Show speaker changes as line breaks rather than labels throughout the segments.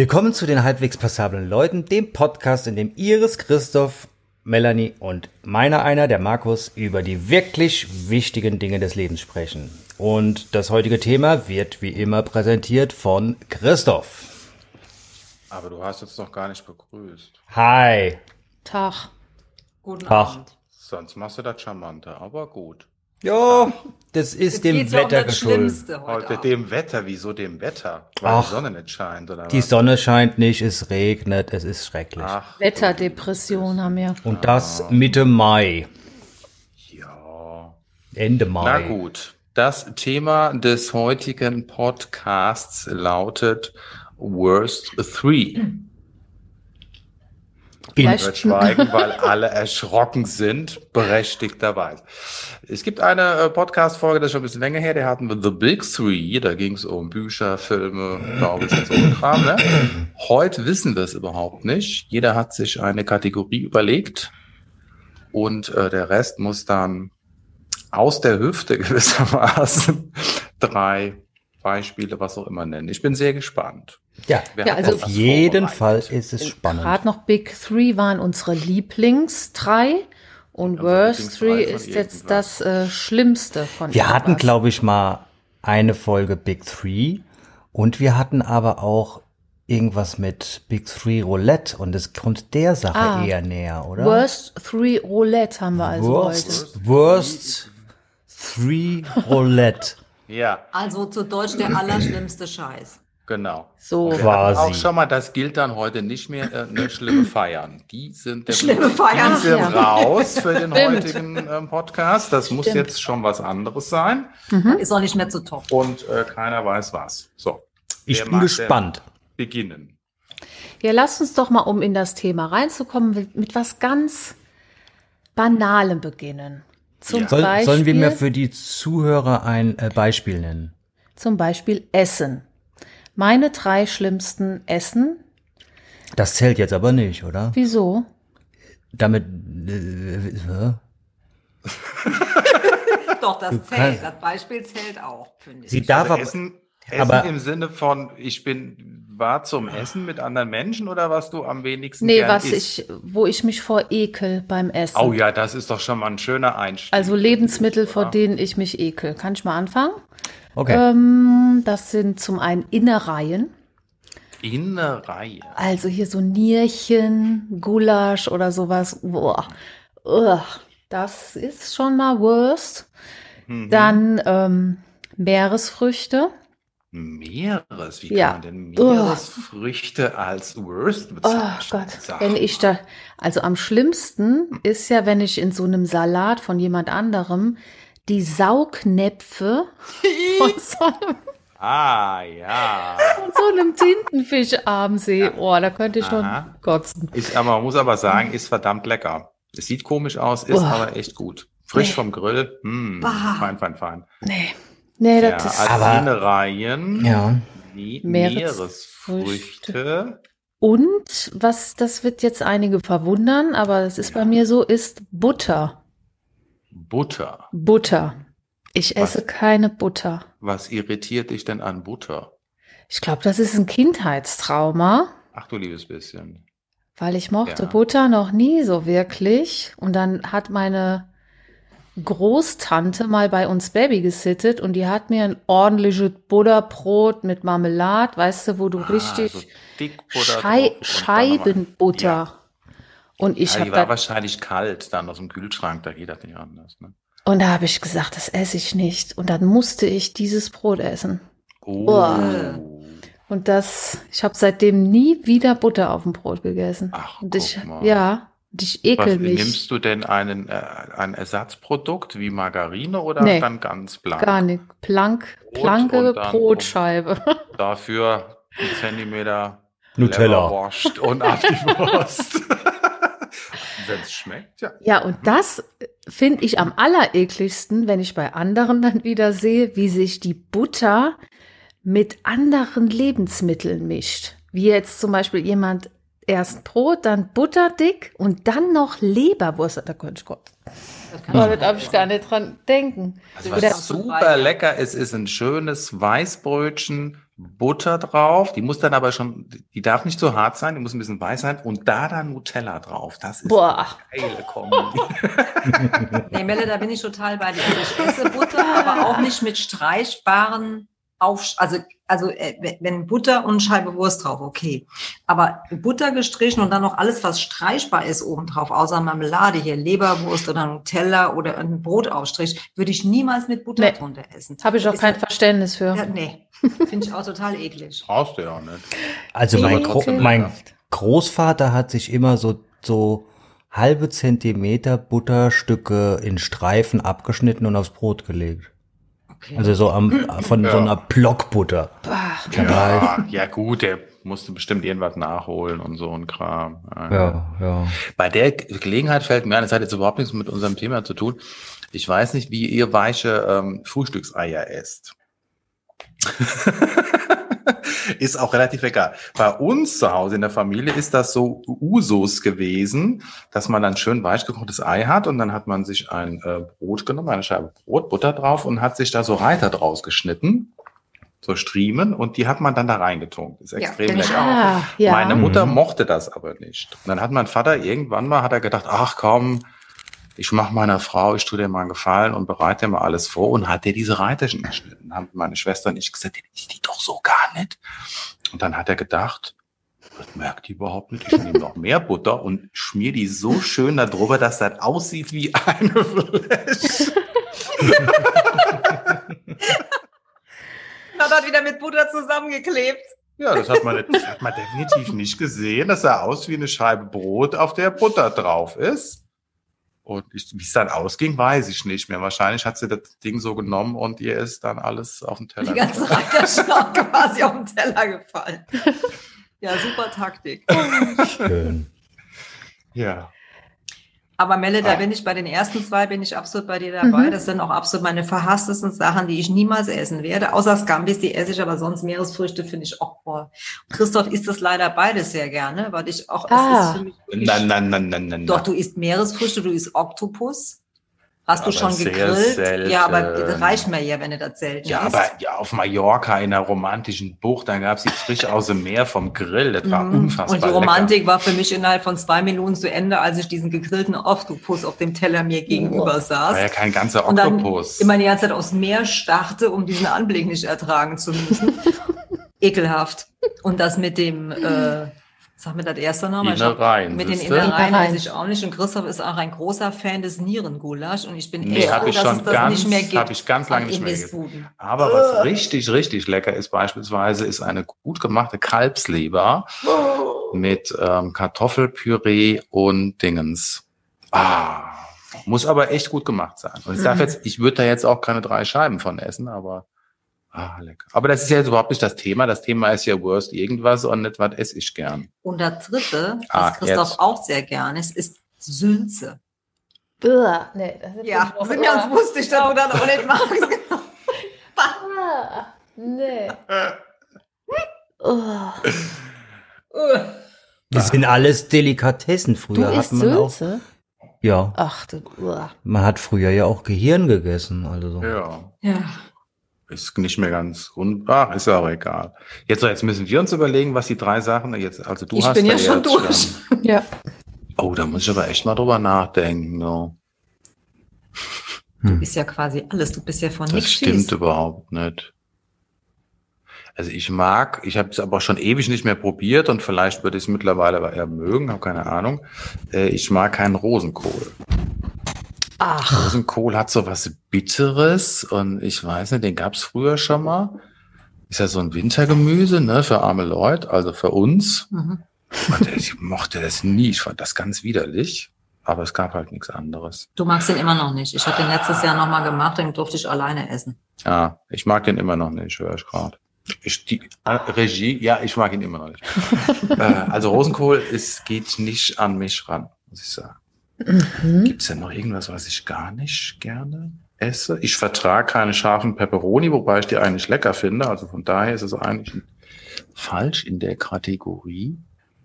Willkommen zu den halbwegs passablen Leuten, dem Podcast, in dem Iris, Christoph, Melanie und meiner einer, der Markus, über die wirklich wichtigen Dinge des Lebens sprechen. Und das heutige Thema wird wie immer präsentiert von Christoph.
Aber du hast uns noch gar nicht begrüßt.
Hi.
Tag.
Guten
Tag.
Abend.
Sonst machst du das charmanter, aber gut.
Jo, das ist dem
Geht's ja um
Wetter
das
geschuldet.
Schlimmste heute
Heute
Abend.
dem Wetter, wieso dem Wetter? Weil
Ach,
die Sonne nicht scheint, oder
Die
was?
Sonne scheint nicht, es regnet, es ist schrecklich.
Ach,
Wetterdepression haben wir.
Und das Mitte Mai,
ja.
Ende Mai.
Na gut. Das Thema des heutigen Podcasts lautet Worst 3. Wird schweigen, weil alle erschrocken sind, berechtigterweise. Es gibt eine Podcast-Folge, das ist schon ein bisschen länger her, der hatten wir The Big Three, da ging es um Bücher, Filme, glaube ich, und so ein Kram. Ne? Heute wissen wir es überhaupt nicht. Jeder hat sich eine Kategorie überlegt und der Rest muss dann aus der Hüfte gewissermaßen 3 Beispiele, was auch immer nennen. Ich bin sehr gespannt.
Ja,
Wer hat
also
denn
auf
was
jeden
vorbereitet?
Fall ist es spannend.
Gerade noch Big Three waren unsere Lieblings-3 und
Also
Worst
Lieblings-3
Three
von
ist jetzt
irgendwas.
das Schlimmste von
Wir hatten,
irgendwas.
glaube ich, mal eine Folge Big Three und wir hatten aber auch irgendwas mit Big Three Roulette und es kommt der Sache eher näher, oder?
Worst Three Roulette haben wir also heute.
Worst Three Roulette.
Ja,
Also zu Deutsch der allerschlimmste Scheiß.
genau.
So.
Wir hatten auch
Quasi.
schon mal, das gilt dann heute nicht mehr, ne, schlimme Feiern. Die sind,
Schlimme Feiern.
die sind
Ja.
raus für den
Stimmt.
heutigen Podcast. Das muss
Stimmt.
jetzt schon was anderes sein.
Ist auch nicht mehr zu top.
Und keiner weiß was. So,
Ich
wer
bin
mag
gespannt.
denn beginnen?
Ja, lasst uns doch mal, um in das Thema reinzukommen, mit was ganz Banalem beginnen. Zum Beispiel,
Sollen wir mir für die Zuhörer ein Beispiel nennen?
zum Beispiel Essen. Meine 3 schlimmsten Essen.
Das zählt jetzt aber nicht, oder?
Wieso?
Damit,
Doch, das
kannst-
zählt. Das Beispiel zählt auch, finde ich.
sie darf
Also
aber,
Essen
aber-
im Sinne von, war zum Essen mit anderen Menschen oder was du am wenigsten
Nee,
gern isst?
wo ich mich vor ekel beim Essen.
Oh ja, das ist doch schon mal ein schöner Einstieg.
Also Lebensmittel, vor
oder?
denen ich mich ekel. Kann ich mal anfangen?
okay.
Das sind zum einen Innereien.
Innerei.
Also hier so Nierchen, Gulasch oder sowas. Boah. Ugh. Das ist schon mal worst.
Mhm.
Dann Meeresfrüchte.
Meeres, wie
Ja.
kann man denn Meeresfrüchte als Worst
Oh
bezeichnen?
Gott,
Sag
wenn ich
mal.
da, also am schlimmsten ist ja, wenn ich in so einem Salat von jemand anderem die Saugnäpfe
Ja.
von so einem Tintenfischarm sehe. Oh, da könnte ich schon
Aha.
kotzen.
Man muss aber sagen, ist verdammt lecker. Es sieht komisch aus, ist aber echt gut. Frisch
Nee.
vom Grill. Fein.
Nee,
Ja,
das ist,
also
Aber-
Innereien,
Ja.
Meeresfrüchte.
und das wird jetzt einige verwundern, aber das ist bei mir so, ist Butter.
Butter.
Butter. Ich
Was?
esse keine Butter.
Was irritiert dich denn an Butter?
Ich glaube, das ist ein Kindheitstrauma.
Ach du liebes bisschen.
Weil ich mochte
Ja.
Butter noch nie so wirklich. Und dann hat meine Großtante mal bei uns Baby gesittet und die hat mir ein ordentliches Butterbrot mit Marmelade, weißt du, wo du richtig
so Dickbutter drauf und dann nochmal-
Scheibenbutter.
Ja.
Und ich
Ja,
habe
die war
da,
wahrscheinlich kalt dann aus dem Kühlschrank, da geht das nicht anders. Ne?
und da habe ich gesagt, das esse ich nicht. Und dann musste ich dieses Brot essen.
Oh.
Und ich habe seitdem nie wieder Butter auf dem Brot gegessen.
Ach,
und ich,
guck mal.
ja, und ich ekel mich.
Nimmst du denn ein Ersatzprodukt wie Margarine oder
Nee,
dann ganz blank?
Gar nicht. Blanke
und dann-
Brotscheibe.
Dafür 1 Zentimeter
Nutella.
Leberwurst und ab die Wurst. Wenn es schmeckt, ja.
Ja, und das finde ich am allerekligsten, wenn ich bei anderen dann wieder sehe, wie sich die Butter mit anderen Lebensmitteln mischt. Wie jetzt zum Beispiel jemand erst Brot, dann Butter dick und dann noch Leberwurst. Da könnte ich kotzen. Aber da darf ich gar nicht dran denken.
Also
Oder-
was super lecker ist ein schönes Weißbrötchen, Butter drauf, die muss dann aber schon, die darf nicht so hart sein, die muss ein bisschen weich sein und da dann Nutella drauf. Das ist
Boah.
eine geile Kombi.
Nee, Melle, da bin ich total bei dir. Also ich esse Butter, aber auch nicht mit streichbaren wenn Butter und eine Scheibe Wurst drauf, okay. Aber Butter gestrichen und dann noch alles, was streichbar ist obendrauf, außer Marmelade hier, Leberwurst oder Nutella oder ein Brotaufstrich, würde ich niemals mit Butter drunter essen.
Habe ich auch kein Verständnis für.
Ja, nee, finde ich auch total eklig.
Brauchst du ja auch nicht.
Also
Nee,
mein Großvater hat sich immer so halbe Zentimeter Butterstücke in Streifen abgeschnitten und aufs Brot gelegt.
Okay.
Also so von so einer Blockbutter.
Ja gut, der musste bestimmt irgendwas nachholen und so ein Kram.
Ja.
Bei der Gelegenheit fällt mir ein, das hat jetzt überhaupt nichts mit unserem Thema zu tun. Ich weiß nicht, wie ihr weiche Frühstückseier esst. Ist auch relativ egal. Bei uns zu Hause in der Familie ist das so Usus gewesen, dass man dann schön weich gekochtes Ei hat und dann hat man sich ein Brot genommen, eine Scheibe Brot, Butter drauf und hat sich da so Reiter draus geschnitten, so Striemen und die hat man dann da reingetunkt. Ist extrem
kenn ich
lecker.
Ah, ja.
Meine Mutter mochte das aber nicht. Und dann hat mein Vater irgendwann mal, hat er gedacht, ach komm, ich mache meiner Frau, ich tue dir mal einen Gefallen und bereite mal alles vor und hat dir diese Reiterchen geschnitten. Haben meine Schwester und ich gesagt, die ist die doch so gar nicht. Und dann hat er gedacht, das merkt die überhaupt nicht. Ich nehme noch mehr Butter und schmier die so schön da drüber, dass das aussieht wie eine Fläche.
Hat das wieder mit Butter zusammengeklebt.
Ja, das hat man definitiv nicht gesehen. Das sah aus wie eine Scheibe Brot, auf der Butter drauf ist. Und wie es dann ausging, weiß ich nicht mehr. Wahrscheinlich hat sie das Ding so genommen und ihr ist dann alles auf den Teller
Die ganze Reiterschau quasi auf den Teller gefallen. Ja, super Taktik.
Schön.
Ja.
Aber Melle, da bin ich bei den ersten zwei, bin ich absolut bei dir dabei.
Mhm.
Das sind auch absolut meine verhasstesten Sachen, die ich niemals essen werde. Außer Scambis, die esse ich, aber sonst Meeresfrüchte finde ich auch boah. Christoph isst das leider beides sehr gerne, weil ich auch, es ist für mich wirklich,
Nein.
doch, du isst Meeresfrüchte, du isst Oktopus. Hast du
Aber
schon
sehr
gegrillt?
selten.
Ja, aber das reicht mir ja, wenn du das selten
Ja,
isst.
aber ja, auf Mallorca in einer romantischen Bucht, da gab es die frisch aus dem Meer vom Grill. Das war unfassbar
Und die Romantik war für mich innerhalb von 2 Minuten zu Ende, als ich diesen gegrillten Oktopus auf dem Teller mir gegenüber saß.
War ja kein ganzer
Und dann
Oktopus.
immer die ganze Zeit aufs Meer starrte, um diesen Anblick nicht ertragen zu müssen. Ekelhaft. Und das mit dem, sag mir das erste nochmal.
Innereien,
Mit den
siehste?
Innereien
Innereien.
weiß ich auch nicht. Und Christoph ist auch ein großer Fan des Nierengulasch. Und ich bin
Nee,
echt
hab
froh,
ich
dass
schon
es das nicht mehr gibt.
hab ich ganz lange
an
nicht mehr
Imbissbuden.
Aber was richtig lecker ist beispielsweise, ist eine gut gemachte Kalbsleber mit Kartoffelpüree und Dingens. Muss aber echt gut gemacht sein. Und ich würde da jetzt auch keine 3 Scheiben von essen, aber lecker. Aber das ist ja jetzt überhaupt nicht das Thema. Das Thema ist ja Wurst irgendwas und nicht, was esse ich gern.
Und das dritte, was Christoph
jetzt.
auch sehr gern ist Sülze.
Uah, nee, das ist
Ja, sind wir uns wusste ich, dass du das auch nicht magst.
Nee. Oh.
Das sind alles Delikatessen.
Du
Früher hat
isst
man auch.
Sülze?
Ja,
Ach du. Uah.
man hat früher ja auch Gehirn gegessen. Also so.
Ja. Ist nicht mehr ganz ist ja auch egal. Jetzt müssen wir uns überlegen, was die 3 Sachen jetzt, also du
Ich
hast
bin
da
ja schon
jetzt
durch.
Ja.
Oh, da muss ich aber echt mal drüber nachdenken. No.
Du bist ja quasi alles, du bist ja von
Das
nichts
stimmt
schießt.
überhaupt nicht. Also ich habe es aber schon ewig nicht mehr probiert und vielleicht würde ich es mittlerweile aber eher mögen, habe keine Ahnung. Ich mag keinen Rosenkohl.
Ach.
Rosenkohl hat so was Bitteres und ich weiß nicht, den gab es früher schon mal. Ist ja so ein Wintergemüse, ne, für arme Leute, also für uns.
Mhm.
Und ich mochte das nie, ich fand das ganz widerlich, aber es gab halt nichts anderes.
Du magst den immer noch nicht. Ich habe den letztes Jahr nochmal gemacht, den durfte ich alleine essen.
Ja, ich mag den immer noch nicht, höre ich gerade. Regie, ja, ich mag ihn immer noch nicht. Also Rosenkohl, es geht nicht an mich ran, muss ich sagen. Gibt's denn noch irgendwas, was ich gar nicht gerne esse? Ich vertrage keine scharfen Pepperoni, wobei ich die eigentlich lecker finde. Also von daher ist es eigentlich falsch in der Kategorie.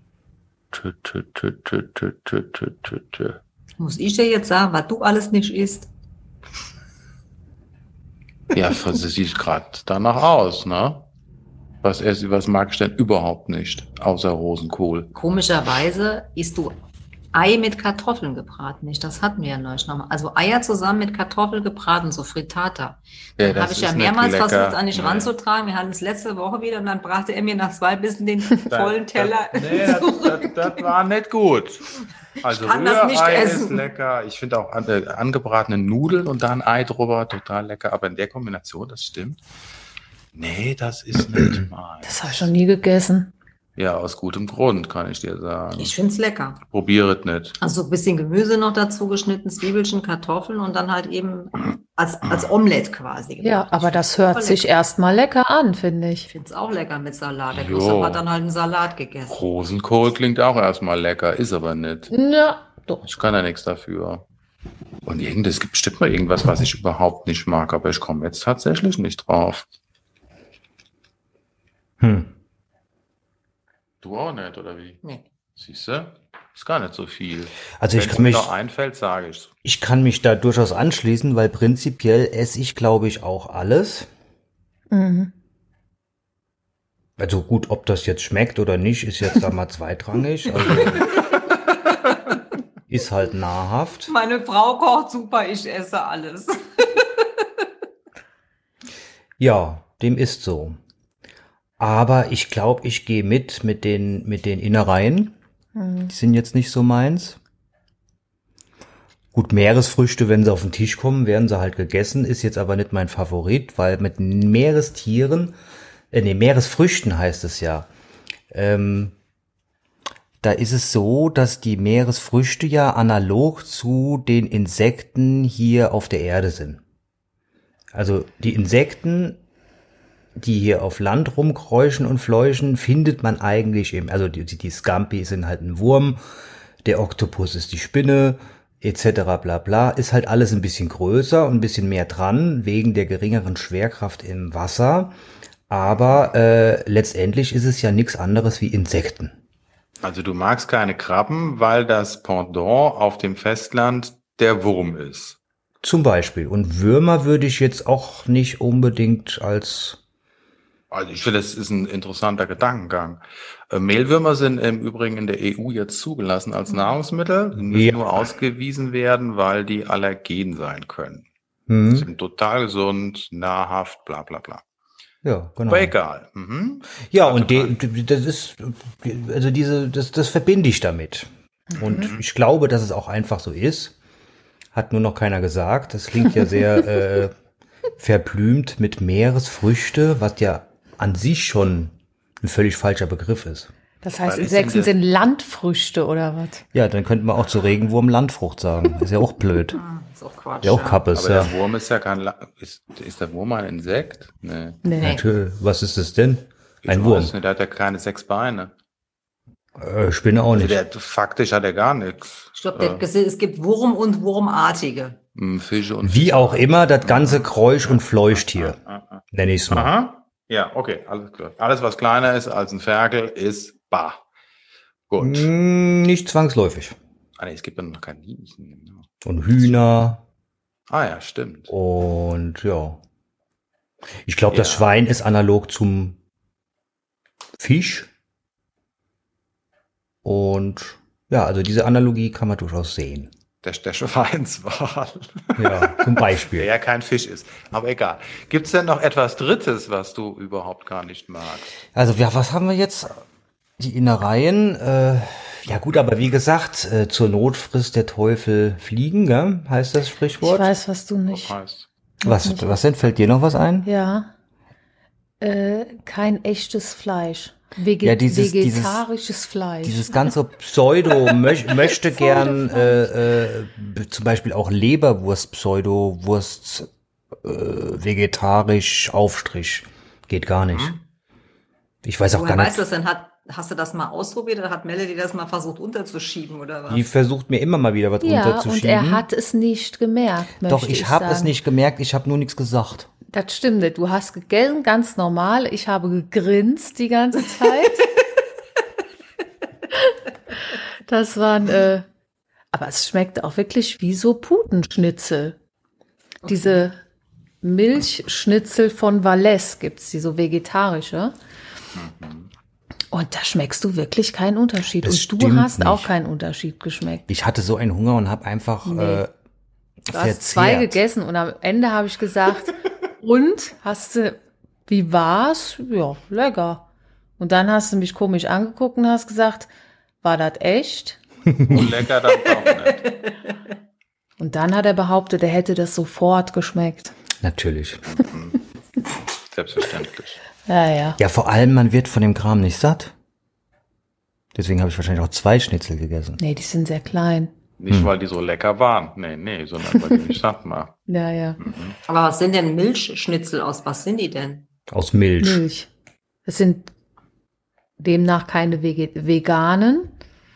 Muss ich dir jetzt sagen, was du alles nicht isst?
Ja, das sieht gerade danach aus, ne? Was mag ich denn überhaupt nicht, außer Rosenkohl?
Komischerweise isst du Ei mit Kartoffeln gebraten nicht. Das hatten wir ja neulich nochmal. Also Eier zusammen mit Kartoffeln gebraten, so Frittata.
Ja,
Dann
das
habe ich
ist
ja
nicht
mehrmals
lecker.
versucht, an dich
Nee.
ranzutragen. Wir hatten es letzte Woche wieder und dann brachte er mir nach 2 Bissen den vollen Teller.
Das war nicht gut. Also
Ich kann das nicht
Rührei ist
essen.
lecker. Ich finde auch angebratene Nudeln und da ein Ei drüber total lecker. Aber in der Kombination, das stimmt. Nee, das ist nicht meins.
Das habe ich noch nie gegessen.
Ja, aus gutem Grund, kann ich dir sagen.
Ich finde es lecker.
Probiere es nicht.
Also ein bisschen Gemüse noch dazu geschnitten, Zwiebelchen, Kartoffeln und dann halt eben als Omelette quasi.
Ja,
gemacht.
aber das hört sich erstmal lecker an, finde
Ich
ich.
finde es auch lecker mit Salat. Der
Jo.
Gustav hat dann halt einen Salat gegessen.
Rosenkohl klingt auch erstmal lecker, ist aber nicht.
Ja, doch.
Ich kann ja nichts dafür. Und es gibt bestimmt mal irgendwas, was ich überhaupt nicht mag, aber ich komme jetzt tatsächlich nicht drauf. Du auch nicht, oder wie?
Nee.
Siehst du? Ist gar nicht so viel.
Also
Wenn es mir noch einfällt, sage ich's.
ich kann mich da durchaus anschließen, weil prinzipiell esse ich, glaube ich, auch alles.
Mhm.
Also gut, ob das jetzt schmeckt oder nicht, ist jetzt da mal zweitrangig. Also ist halt nahrhaft.
Meine Frau kocht super, ich esse alles.
Ja, dem ist so. Aber ich glaube, ich gehe mit den Innereien. Die sind jetzt nicht so meins. Gut, Meeresfrüchte, wenn sie auf den Tisch kommen, werden sie halt gegessen. Ist jetzt aber nicht mein Favorit, weil mit Meeresfrüchten heißt es ja. Da ist es so, dass die Meeresfrüchte ja analog zu den Insekten hier auf der Erde sind. Also die Insekten, die hier auf Land rumkräuschen und fleuchen, findet man eigentlich also die Scampi sind halt ein Wurm, der Oktopus ist die Spinne, etc. bla bla, ist halt alles ein bisschen größer und ein bisschen mehr dran, wegen der geringeren Schwerkraft im Wasser. Aber letztendlich ist es ja nichts anderes wie Insekten.
Also du magst keine Krabben, weil das Pendant auf dem Festland der Wurm ist.
Zum Beispiel. Und Würmer würde ich jetzt auch nicht unbedingt als...
Also ich finde, das ist ein interessanter Gedankengang. Mehlwürmer sind im Übrigen in der EU jetzt zugelassen als Nahrungsmittel. Die müssen
Ja.
nur ausgewiesen werden, weil die allergen sein können.
Hm,
Sind total gesund, nahrhaft, bla bla bla.
ja, genau.
Aber egal. Mhm.
Ja, und das ist, also das verbinde ich damit. Und ich glaube, dass es auch einfach so ist. Hat nur noch keiner gesagt. Das klingt ja sehr verblümt mit Meeresfrüchte, was ja an sich schon ein völlig falscher Begriff ist.
Das heißt,
Weil
Insekten
ich
sind Landfrüchte oder was?
Ja, dann könnte man auch zu Regenwurm Landfrucht sagen. Ist ja auch blöd.
Ist auch Quatsch.
Ja, auch Kappes,
Aber
ja.
der Wurm ist ja ist der Wurm ein Insekt? Nee.
Nee.
Natürlich. Was ist das denn? Ein
Ich
Wurm.
weiß nicht, der hat ja keine 6 Beine.
Spinne auch nicht.
Faktisch hat er gar nichts.
Ich glaube, es gibt Wurm und Wurmartige.
Fische und
Wie auch immer, das ganze Kräusch und Fleuchtier, nenne ich es mal.
Aha. Ja, okay, alles klar. Alles, was kleiner ist als ein Ferkel, ist bar. Gut.
Nicht zwangsläufig.
Ah, nee, es gibt ja noch Kaninchen.
Und Hühner
Ah ja, stimmt.
und ja. Ich glaube, das
Ja.
Schwein ist analog zum Fisch. Und ja, also diese Analogie kann man durchaus sehen.
Der Schweinswal.
Ja, zum
Der
Beispiel.
ja kein Fisch ist. Aber egal. Gibt's denn noch etwas Drittes, was du überhaupt gar nicht magst?
Also ja, was haben wir jetzt? Die Innereien. Ja gut, aber wie gesagt, zur Not frisst der Teufel Fliegen, gell? Heißt das
Ich
Sprichwort?
weiß, was du nicht.
Heißt.
Was denn? Fällt dir noch was ein?
Ja. Kein echtes Fleisch.
Ja,
Vegetarisches Fleisch.
Dieses ganze Pseudo möchte gern zum Beispiel auch Leberwurst, Pseudo-Wurst, vegetarisch, Aufstrich. Geht gar nicht. Ich weiß auch
Woher
gar
weißt
nicht.
du das denn? Hast du das mal ausprobiert oder hat Melody das mal versucht unterzuschieben oder was?
Die versucht mir immer mal wieder was
ja, und
unterzuschieben.
er hat es nicht gemerkt.
Doch,
möchte
ich habe es
sagen.
nicht gemerkt, ich habe nur nichts gesagt.
Das stimmt nicht. Du hast gegessen, ganz normal. Ich habe gegrinst die ganze Zeit. Das waren, aber es schmeckt auch wirklich wie so Putenschnitzel. Diese Milchschnitzel von Valais gibt's, die so vegetarische. Und da schmeckst du wirklich keinen Unterschied.
Das
Und du
stimmt
hast auch
nicht.
keinen Unterschied geschmeckt.
Ich hatte so einen Hunger und habe einfach
Nee. Du hast
verzehrt.
2 gegessen und am Ende habe ich gesagt, und wie war's? Ja, lecker. Und dann hast du mich komisch angeguckt und hast gesagt, war das echt?
Und lecker dann doch nicht.
Und dann hat er behauptet, er hätte das sofort geschmeckt.
Natürlich.
Selbstverständlich.
Ja.
Ja, vor allem, man wird von dem Kram nicht satt. Deswegen habe ich wahrscheinlich auch 2 Schnitzel gegessen.
Nee, die sind sehr klein.
Nicht, weil die so lecker waren. Nee, sondern weil die nicht satt machen.
Ja.
Aber was sind denn Milchschnitzel aus? Was sind die denn?
Aus Milch.
Milch. Es sind demnach keine veganen.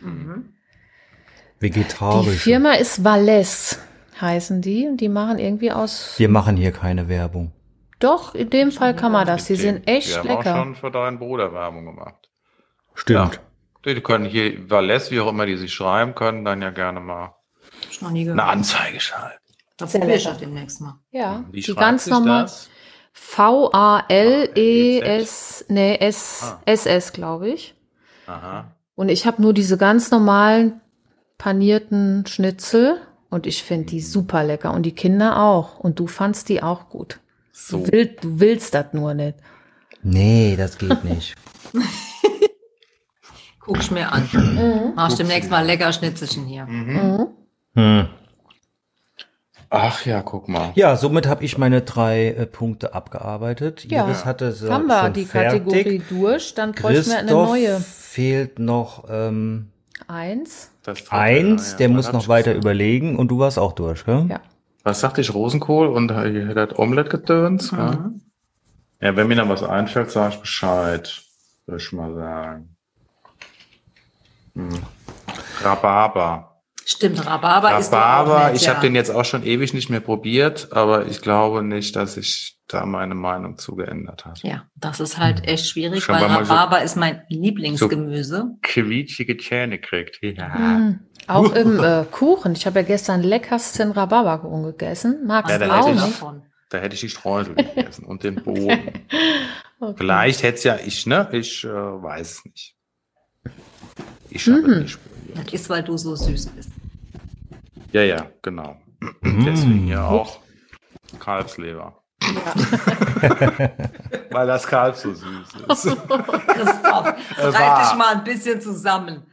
Die
Vegetarisch.
Firma ist Valles, heißen die. Und die machen irgendwie aus...
Wir machen hier keine Werbung.
Doch, in dem Fall kann man das. Die sind echt
Wir haben
lecker.
auch schon für deinen Bruder Werbung gemacht.
Stimmt.
Ja. Die können hier, Valles, wie auch immer die sich schreiben, können dann ja gerne mal
Hab ich noch nie
eine
gehört.
Anzeige schreiben.
Das
Sehr
probiere ich
lecker.
auch demnächst mal.
Ja,
Wie
die
schreibt
ganz
sich
normal.
das?
VALES, nee, SS, glaube ich.
Aha.
Und ich habe nur diese ganz normalen panierten Schnitzel und ich finde die super lecker und die Kinder auch. Und du fandst die auch gut.
So.
Du willst das nur nicht.
Nee, das geht nicht.
Guck ich mir an. Mach ich demnächst mal lecker Schnitzelchen hier.
Ach ja, guck mal.
Ja, somit habe ich meine 3 Punkte abgearbeitet.
Ja,
Iris hatte so
haben wir
schon
die
fertig.
Kategorie durch, dann bräuchten wir eine
Christoph
neue.
fehlt noch
1.
Das dritte,
1,
ja,
der
was
muss
hab
noch
ich
weiter
gesagt?
überlegen und du warst auch durch, gell?
Ja.
Was sagte ich? Rosenkohl und hier das Omelette-Gedöns? Ja? Ja, wenn mir dann was einfällt, sage ich Bescheid. Würde ich mal sagen. Rhabarber.
Stimmt, Rhabarber ist
Rhabarber, ich
ja.
habe den jetzt auch schon ewig nicht mehr probiert, aber ich glaube nicht, dass sich da meine Meinung zu geändert hat.
Ja, das ist halt echt schwierig,
Schon
weil
weil man so-
Rhabarber ist mein Lieblingsgemüse.
Quietschige Zähne kriegt. Ja.
Auch im Kuchen. Ich habe ja gestern leckersten Rhabarberkuchen gegessen. Magst
Ja,
du
da
auch
hätte ich-
nicht?
davon.
Da hätte ich die Streusel gegessen und den Boden. Vielleicht hätte es ja ich weiß es nicht. Ich habe es nicht probiert.
Das ist, weil du so süß bist.
Ja, genau. Deswegen ja auch Kalbsleber. Weil das Kalb so süß ist.
Christoph, reiß dich mal ein bisschen zusammen.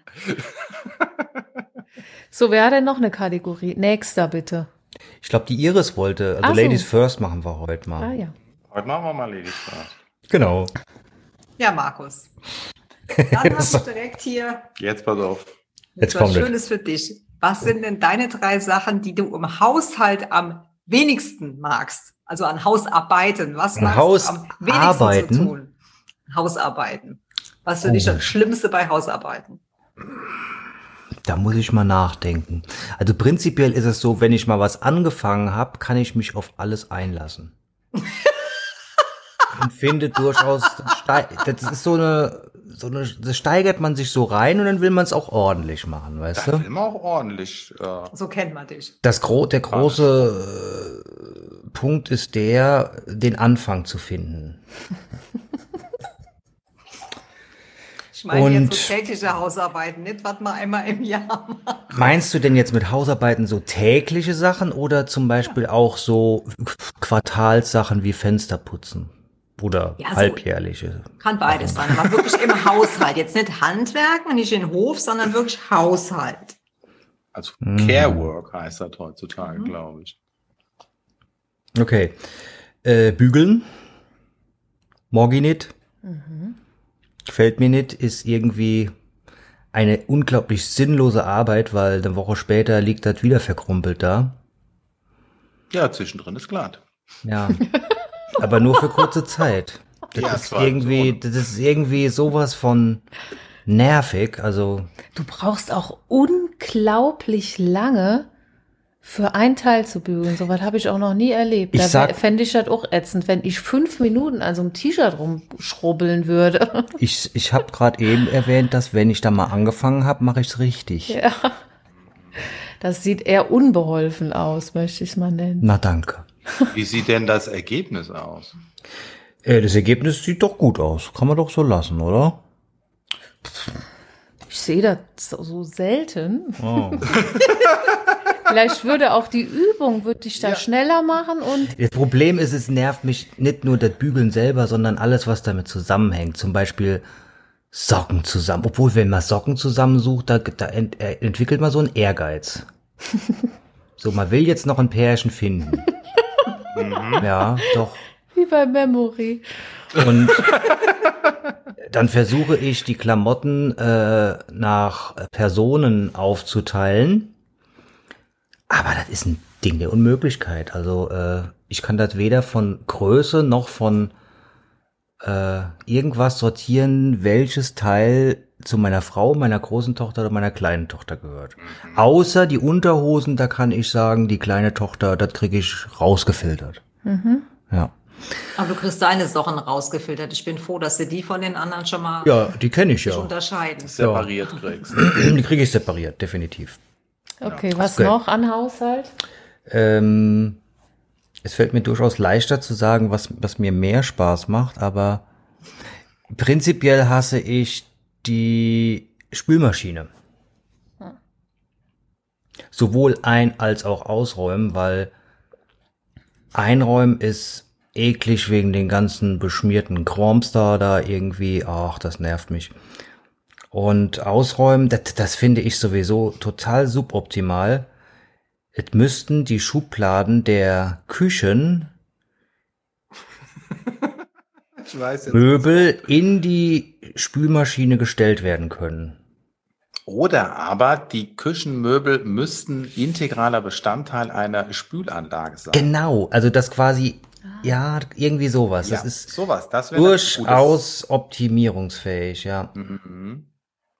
So, wer hat denn noch eine Kategorie? Nächster, bitte.
Ich glaube, die Iris wollte, also
Ach so.
Ladies First machen wir heute mal.
Ah ja.
Heute machen wir mal Ladies First.
Genau.
Ja, Markus. Dann hast du direkt hier
Jetzt pass auf.
Jetzt
was
kommt es.
Schönes für dich. Was sind denn deine 3 Sachen, die du im Haushalt am wenigsten magst? Also an Hausarbeiten. Was
An
magst du am wenigsten
Hausarbeiten?
zu tun? Hausarbeiten. Was für dich das Schlimmste bei Hausarbeiten?
Da muss ich mal nachdenken. Also prinzipiell ist es so, wenn ich mal was angefangen habe, kann ich mich auf alles einlassen. Und finde durchaus, das ist das steigert man sich so rein und dann will man es auch ordentlich machen, weißt
Das
du?
will man auch ordentlich.
So kennt man dich.
Der große Punkt ist den Anfang zu finden.
Ich meine
Und-
jetzt so tägliche Hausarbeiten, nicht was man einmal im Jahr macht.
Meinst du denn jetzt mit Hausarbeiten so tägliche Sachen oder zum Beispiel auch so Quartalssachen wie Fenster putzen? Oder
Ja, so-
halbjährliche?
Kann beides sein, aber wirklich im Haushalt. Jetzt nicht Handwerk und nicht in den Hof, sondern wirklich Haushalt.
Also Care Work heißt das heutzutage, glaube ich.
Okay. Bügeln. Mag ich nicht. Gefällt mir nicht. Ist irgendwie eine unglaublich sinnlose Arbeit, weil eine Woche später liegt das wieder verkrumpelt da.
Ja, zwischendrin ist glatt.
Ja. Aber nur für kurze Zeit.
Ja,
Das
zwar
das ist irgendwie sowas von nervig. Also,
Du brauchst auch unglaublich lange für ein Teil zu bügeln. So was habe ich auch noch nie erlebt.
Ich
Da
sag-
fände ich das auch ätzend, wenn ich 5 Minuten an so einem T-Shirt rumschrubbeln würde.
ich habe gerade eben erwähnt, dass wenn ich da mal angefangen habe, mache ich es richtig.
Das sieht eher unbeholfen aus, möchte ich es mal nennen.
Na danke.
Wie sieht denn das Ergebnis aus?
Das Ergebnis sieht doch gut aus. Kann man doch so lassen, oder?
Ich sehe das so selten.
Oh.
Vielleicht würde auch die Übung, würde dich da schneller machen und
Das Problem ist, es nervt mich nicht nur das Bügeln selber, sondern alles, was damit zusammenhängt. Zum Beispiel Socken zusammen. Obwohl, wenn man Socken zusammensucht, da entwickelt man so einen Ehrgeiz. So, man will jetzt noch ein Pärchen finden. Ja, doch.
wie bei Memory.
Und dann versuche ich, die Klamotten nach Personen aufzuteilen. Aber das ist ein Ding der Unmöglichkeit. Also ich kann das weder von Größe noch von irgendwas sortieren, welches Teil zu meiner Frau, meiner großen Tochter oder meiner kleinen Tochter gehört. Außer die Unterhosen, da kann ich sagen, die kleine Tochter, das kriege ich rausgefiltert. Ja.
Aber du kriegst deine Sachen rausgefiltert. Ich bin froh, dass du die von den anderen schon mal
Ja, die kenne ich ja.
unterscheiden.
Separiert kriegst.
Die kriege ich separiert, definitiv.
Okay, was
Okay.
noch an Haushalt?
Es fällt mir durchaus leichter zu sagen, was mir mehr Spaß macht, aber prinzipiell hasse ich die Spülmaschine. Sowohl ein- als auch ausräumen, weil einräumen ist eklig wegen den ganzen beschmierten Krams da irgendwie, ach, das nervt mich. Und ausräumen, das finde ich sowieso total suboptimal. Es müssten die Schubladen der Küchen,
Ich weiß jetzt.
Möbel in die Spülmaschine gestellt werden können.
Oder aber die Küchenmöbel müssten integraler Bestandteil einer Spülanlage sein.
Genau, also das quasi, ja, irgendwie sowas.
Ja,
Das ist
sowas. Das wäre
durchaus optimierungsfähig, ja.
Mhm.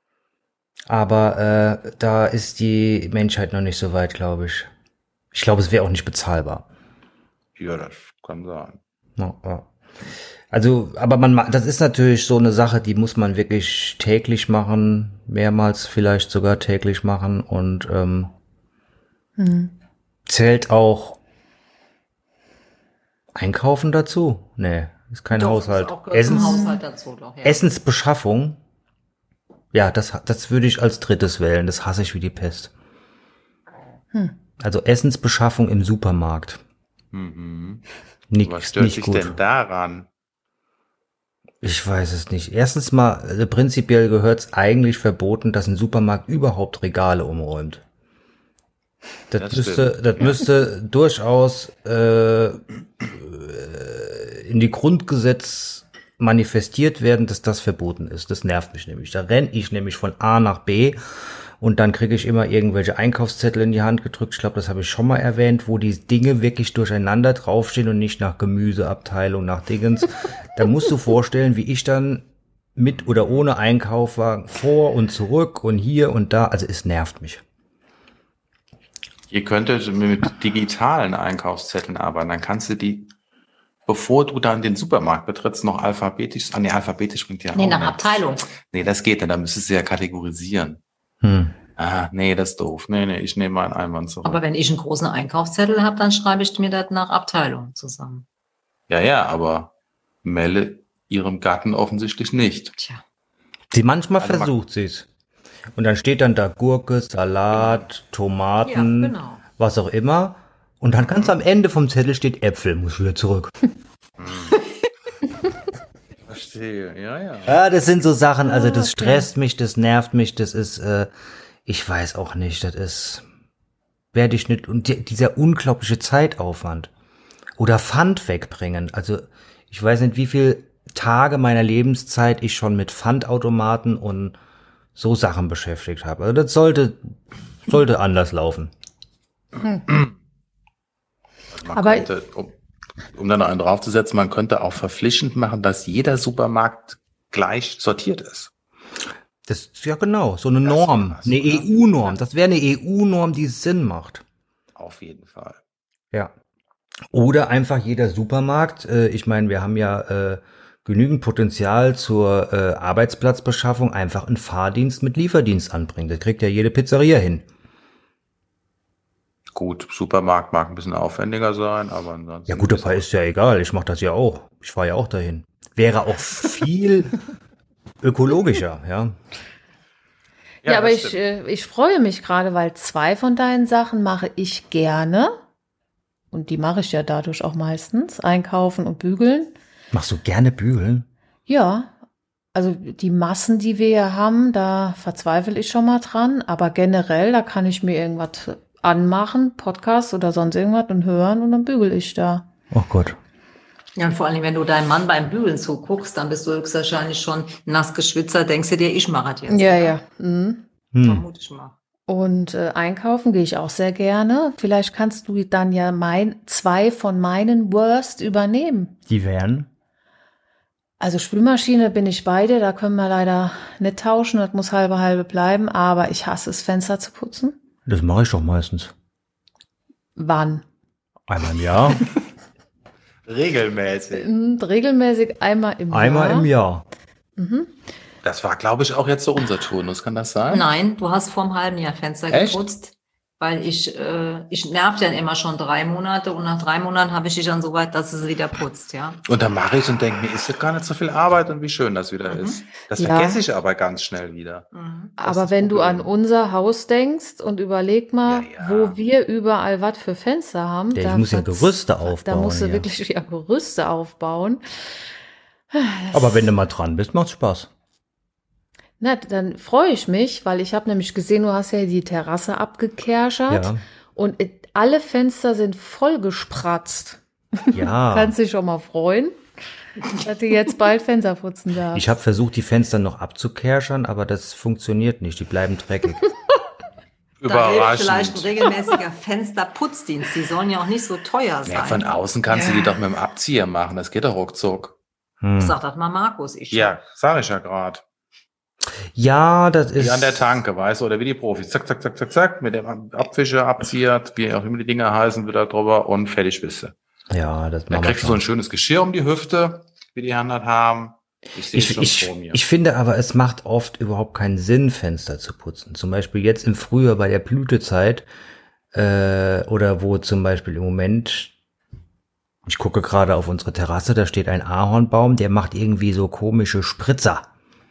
Aber da ist die Menschheit noch nicht so weit, glaube ich. Ich glaube, es wäre auch nicht bezahlbar.
Ja, das kann sein.
Ja. Also, aber das ist natürlich so eine Sache, die muss man wirklich täglich machen, mehrmals vielleicht sogar täglich machen und zählt auch Einkaufen dazu? Nee, ist kein
Doch,
Haushalt.
ist auch gehört zum
Essens,
Haushalt dazu, doch, ja.
Essensbeschaffung, ja, das würde ich als drittes wählen. Das hasse ich wie die Pest. Also Essensbeschaffung im Supermarkt.
Mhm.
Nicht,
Was stört
nicht
sich
gut.
denn daran?
Ich weiß es nicht. Erstens mal, prinzipiell gehört es eigentlich verboten, dass ein Supermarkt überhaupt Regale umräumt. Das müsste durchaus in die Grundgesetz manifestiert werden, dass das verboten ist. Das nervt mich nämlich. Da renne ich nämlich von A nach B und dann kriege ich immer irgendwelche Einkaufszettel in die Hand gedrückt. Ich glaube, das habe ich schon mal erwähnt, wo die Dinge wirklich durcheinander draufstehen und nicht nach Gemüseabteilung, nach Dingens. Da musst du vorstellen, wie ich dann mit oder ohne Einkaufswagen vor und zurück und hier und da. Also es nervt mich.
Ihr könntet mit digitalen Einkaufszetteln arbeiten. Dann kannst du die, bevor du dann den Supermarkt betrittst, noch alphabetisch. Ah, nee, alphabetisch bringt ja
Nee,
auch
nach
nicht.
Abteilung.
Nee, das geht nicht. Da müsstest du ja kategorisieren. Ah, nee, das ist doof. Nee, ich nehme meinen Einwand zurück.
Aber wenn ich einen großen Einkaufszettel habe, dann schreibe ich mir das nach Abteilung zusammen.
Ja, aber Melle ihrem Gatten offensichtlich nicht.
Tja.
Manchmal
Also
versucht sie's. Und dann steht dann da Gurke, Salat, Tomaten,
Ja, genau.
was auch immer. Und dann ganz am Ende vom Zettel steht Äpfel, muss wieder zurück.
Verstehe, ja.
Ja, das sind so Sachen, also das stresst mich, das nervt mich, das ist, ich weiß auch nicht, das ist, werde ich nicht, und dieser unglaubliche Zeitaufwand. Oder Pfand wegbringen, also ich weiß nicht, wie viel Tage meiner Lebenszeit ich schon mit Pfandautomaten und so Sachen beschäftigt habe. Also das sollte anders laufen.
Man
Aber-
könnte, um dann noch einen draufzusetzen, man könnte auch verpflichtend machen, dass jeder Supermarkt gleich sortiert ist.
Das ist ja genau, so eine
Das
Norm,
wäre was,
eine
oder?
EU-Norm. Das wäre eine EU-Norm, die Sinn macht.
Auf jeden Fall.
Ja. Oder einfach jeder Supermarkt, ich meine, wir haben ja genügend Potenzial zur Arbeitsplatzbeschaffung, einfach einen Fahrdienst mit Lieferdienst anbringen. Das kriegt ja jede Pizzeria hin.
Gut, Supermarkt mag ein bisschen aufwendiger sein, aber ansonsten.
Ja gut, dabei ist ja egal. Ich mache das ja auch. Ich fahre ja auch dahin. Wäre auch viel ökologischer, ja.
Ja, aber
das stimmt.
ich freue mich gerade, weil 2 von deinen Sachen mache ich gerne. Und die mache ich ja dadurch auch meistens. Einkaufen und bügeln.
Machst du gerne bügeln?
Ja, also die Massen, die wir hier haben, da verzweifle ich schon mal dran. Aber generell, da kann ich mir irgendwas anmachen, Podcast oder sonst irgendwas und hören und dann bügel ich da.
Oh Gott.
Ja, und vor allem, wenn du deinem Mann beim Bügeln zuguckst, dann bist du höchstwahrscheinlich schon nass geschwitzer, denkst du dir, ich mache das jetzt.
Ja,
oder?
ja. Mhm.
Vermute ich mal.
Und einkaufen gehe ich auch sehr gerne. Vielleicht kannst du dann ja 2 von meinen Worst übernehmen.
Die wären?
Also Spülmaschine bin ich bei dir, da können wir leider nicht tauschen, das muss halbe bleiben, aber ich hasse es, Fenster zu putzen.
Das mache ich doch meistens.
Wann?
Einmal im Jahr.
Regelmäßig.
Regelmäßig einmal im Jahr.
Einmal im Jahr.
Das war, glaube ich, auch jetzt so unser Turnus, kann das sein?
Nein, du hast vor einem halben Jahr Fenster
Echt?
geputzt, weil ich nerv dann immer schon 3 Monate und nach 3 Monaten habe ich dich dann so weit, dass es wieder putzt, ja.
Und dann mache ich und denke mir, ist das gar nicht so viel Arbeit und wie schön das wieder ist. Das
Ja.
vergesse ich aber ganz schnell wieder.
Mhm.
Das ist
Aber
das
wenn du an
Problem.
unser Haus denkst und überleg mal,
Ja, ja.
wo wir überall was für Fenster haben.
Ja, ich muss ja Gerüste aufbauen.
Da musst du
hier.
wirklich ja Gerüste aufbauen.
Aber wenn du mal dran bist, macht's Spaß.
Na, dann freue ich mich, weil ich habe nämlich gesehen, du hast ja die Terrasse abgekerschert
Ja.
und alle Fenster sind voll gespratzt.
Ja.
Kannst dich schon mal freuen, dass du jetzt bald Fenster putzen darfst.
Ich habe versucht, die Fenster noch abzukerschern, aber das funktioniert nicht. Die bleiben dreckig.
Da hilft vielleicht ein
Überraschend.
regelmäßiger Fensterputzdienst. Die sollen ja auch nicht so teuer sein.
Ja, von außen kannst du die doch mit dem Abzieher machen. Das geht doch ruckzuck.
Sag das mal Markus.
Ja, sag ich ja gerade.
Ja, das ist.
Wie an der Tanke, weißt du, oder wie die Profis. Zack, zack, zack, zack, zack, mit dem Abwischer, Abzieher, wie auch immer die Dinger heißen, wieder drüber und fertig bist du.
Ja, das
Dann
machen wir
kriegst du so
schon.
ein schönes Geschirr um die Hüfte, wie die anderen haben. Ich sehe es schon vor mir.
Ich finde aber, es macht oft überhaupt keinen Sinn, Fenster zu putzen. Zum Beispiel jetzt im Frühjahr bei der Blütezeit, oder wo zum Beispiel im Moment, ich gucke gerade auf unsere Terrasse, da steht ein Ahornbaum, der macht irgendwie so komische Spritzer.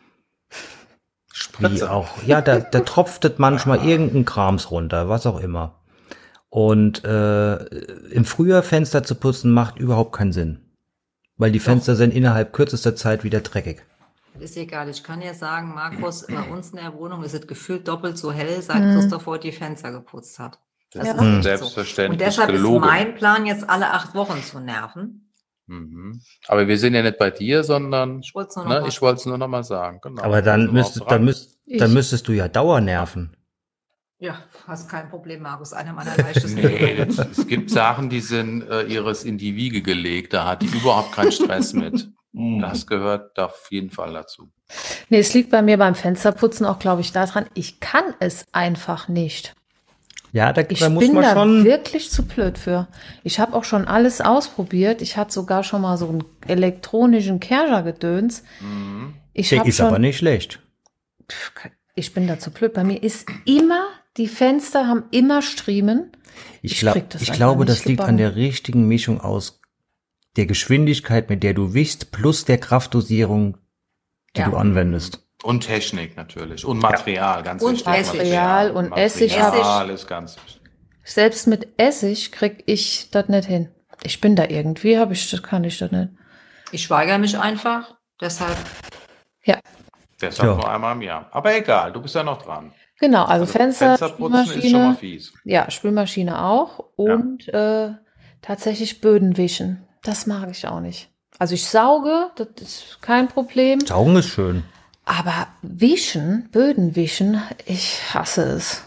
Wie
Spritze.
auch, ja, da tropftet manchmal irgendein Krams runter, was auch immer. Und im Frühjahr Fenster zu putzen macht überhaupt keinen Sinn. Weil die Fenster sind innerhalb kürzester Zeit wieder dreckig.
Ist egal. Ich kann ja sagen, Markus, bei uns in der Wohnung ist es gefühlt doppelt so hell, seit Christoph heute die Fenster geputzt hat.
Das
Ja.
ist
echt so.
selbstverständlich
Und deshalb
gelogen.
ist mein Plan, jetzt alle 8 Wochen zu nerven.
Mhm. Aber wir sind ja nicht bei dir, sondern
Ich wollte es nur noch mal
ich wollte es nur noch mal sagen. Genau.
Aber dann
Also
dann müsstest du ja Dauernerven.
Ja, hast kein Problem, Markus. Einer meiner leichtesten
Nee,
Übungen.
es gibt Sachen, die sind ihres in die Wiege gelegt. Da hat die überhaupt keinen Stress mit. Das gehört auf jeden Fall dazu.
Nee, es liegt bei mir beim Fensterputzen auch, glaube ich, daran, ich kann es einfach nicht.
Ja, da
Ich
muss
bin
man
da
schon.
wirklich zu blöd für. Ich habe auch schon alles ausprobiert. Ich hatte sogar schon mal so einen elektronischen Kercher-Gedöns. Ich
Der
hab
ist aber nicht schlecht.
Ich bin da zu blöd. Bei mir ist immer, die Fenster haben immer Striemen.
Ich
krieg das einfach
glaube,
nicht
das liegt an
gebacken.
der richtigen Mischung aus der Geschwindigkeit, mit der du wischst, plus der Kraftdosierung, die
Ja.
du anwendest.
Und Technik natürlich. Und Material, ganz
Und
wichtig.
Material und Essig
hab ich-
Material ist ganz wichtig.
Selbst mit Essig krieg ich das nicht hin. Ich bin da irgendwie, kann ich das nicht.
Ich weigere mich einfach. Deshalb,
Deshalb
Ja.
nur einmal im Jahr. Aber egal, du bist ja noch dran.
Genau, also Fenster,
Fensterputzen ist schon mal
Spülmaschine,
fies.
ja, Spülmaschine auch und tatsächlich Böden wischen. Das mag ich auch nicht. Also ich sauge, das ist kein Problem.
Saugen ist schön.
Aber wischen, Böden wischen, ich hasse es.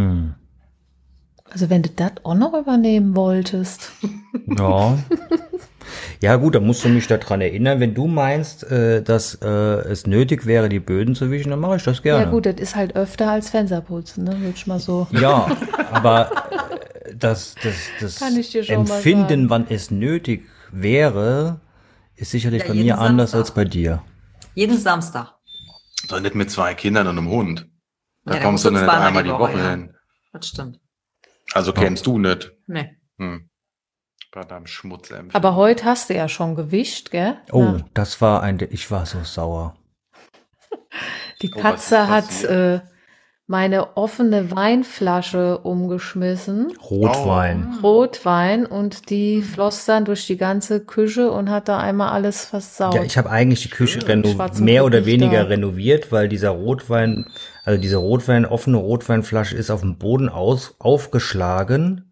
Also wenn du das auch noch übernehmen wolltest.
Ja. Ja gut, da musst du mich daran erinnern. Wenn du meinst, dass es nötig wäre, die Böden zu wischen, dann mache ich das gerne.
Ja gut, das ist halt öfter als Fensterputzen, ne? Würde ich mal so.
Ja, aber das
Kann ich dir schon mal
Empfinden,
sagen.
wann es nötig wäre, ist sicherlich
Ja,
bei
jeden
mir anders
Samstag.
als bei dir.
jeden Samstag.
Doch nicht mit 2 Kindern und einem Hund. Da
Ja, da
kommst du
musst du
nicht
zweimal
einmal
die
die
Woche,
Woche
ja.
hin.
Das stimmt.
Also kennst du nicht.
Nee.
Bei deinem Schmutz.
Aber heute hast du ja schon gewischt, gell?
Oh,
Ja.
das war ich war so sauer.
Die
Oh, was
Katze
ist
hat
passiert?
meine offene Weinflasche umgeschmissen.
Rotwein.
Rotwein, und die floss dann durch die ganze Küche und hat da einmal alles versaut.
Ja, ich habe eigentlich die Küche
Ich war zum
mehr
Glück
oder
nicht
weniger
da.
renoviert, weil dieser Rotwein, also diese offene Rotweinflasche ist auf dem Boden aufgeschlagen,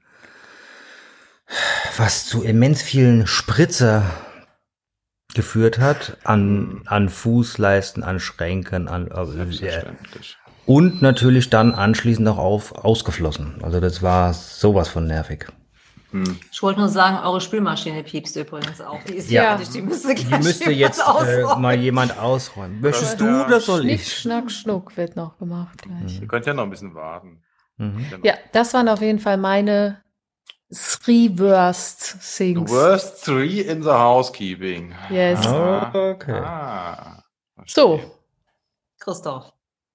was zu immens vielen Spritzer geführt hat, an Fußleisten, an Schränken,
Selbstverständlich.
und natürlich dann anschließend auch ausgeflossen. Also das war sowas von nervig.
Ich wollte nur sagen, eure Spülmaschine piepst übrigens auch. Die ist
Ja.
fertig, die müsste
Die
gleich
müsste
jemand
jetzt
ausräumen.
mal jemand ausräumen. Möchtest
Das-
du
ja.
oder soll
Schnick,
ich?
Schnack, Schnuck wird noch gemacht gleich.
Ihr könnt ja noch ein bisschen warten.
Mhm.
Genau.
Ja, das waren auf jeden Fall meine three worst
The
things.
worst three in the housekeeping.
Yes.
Okay.
Ah,
So,
Christoph.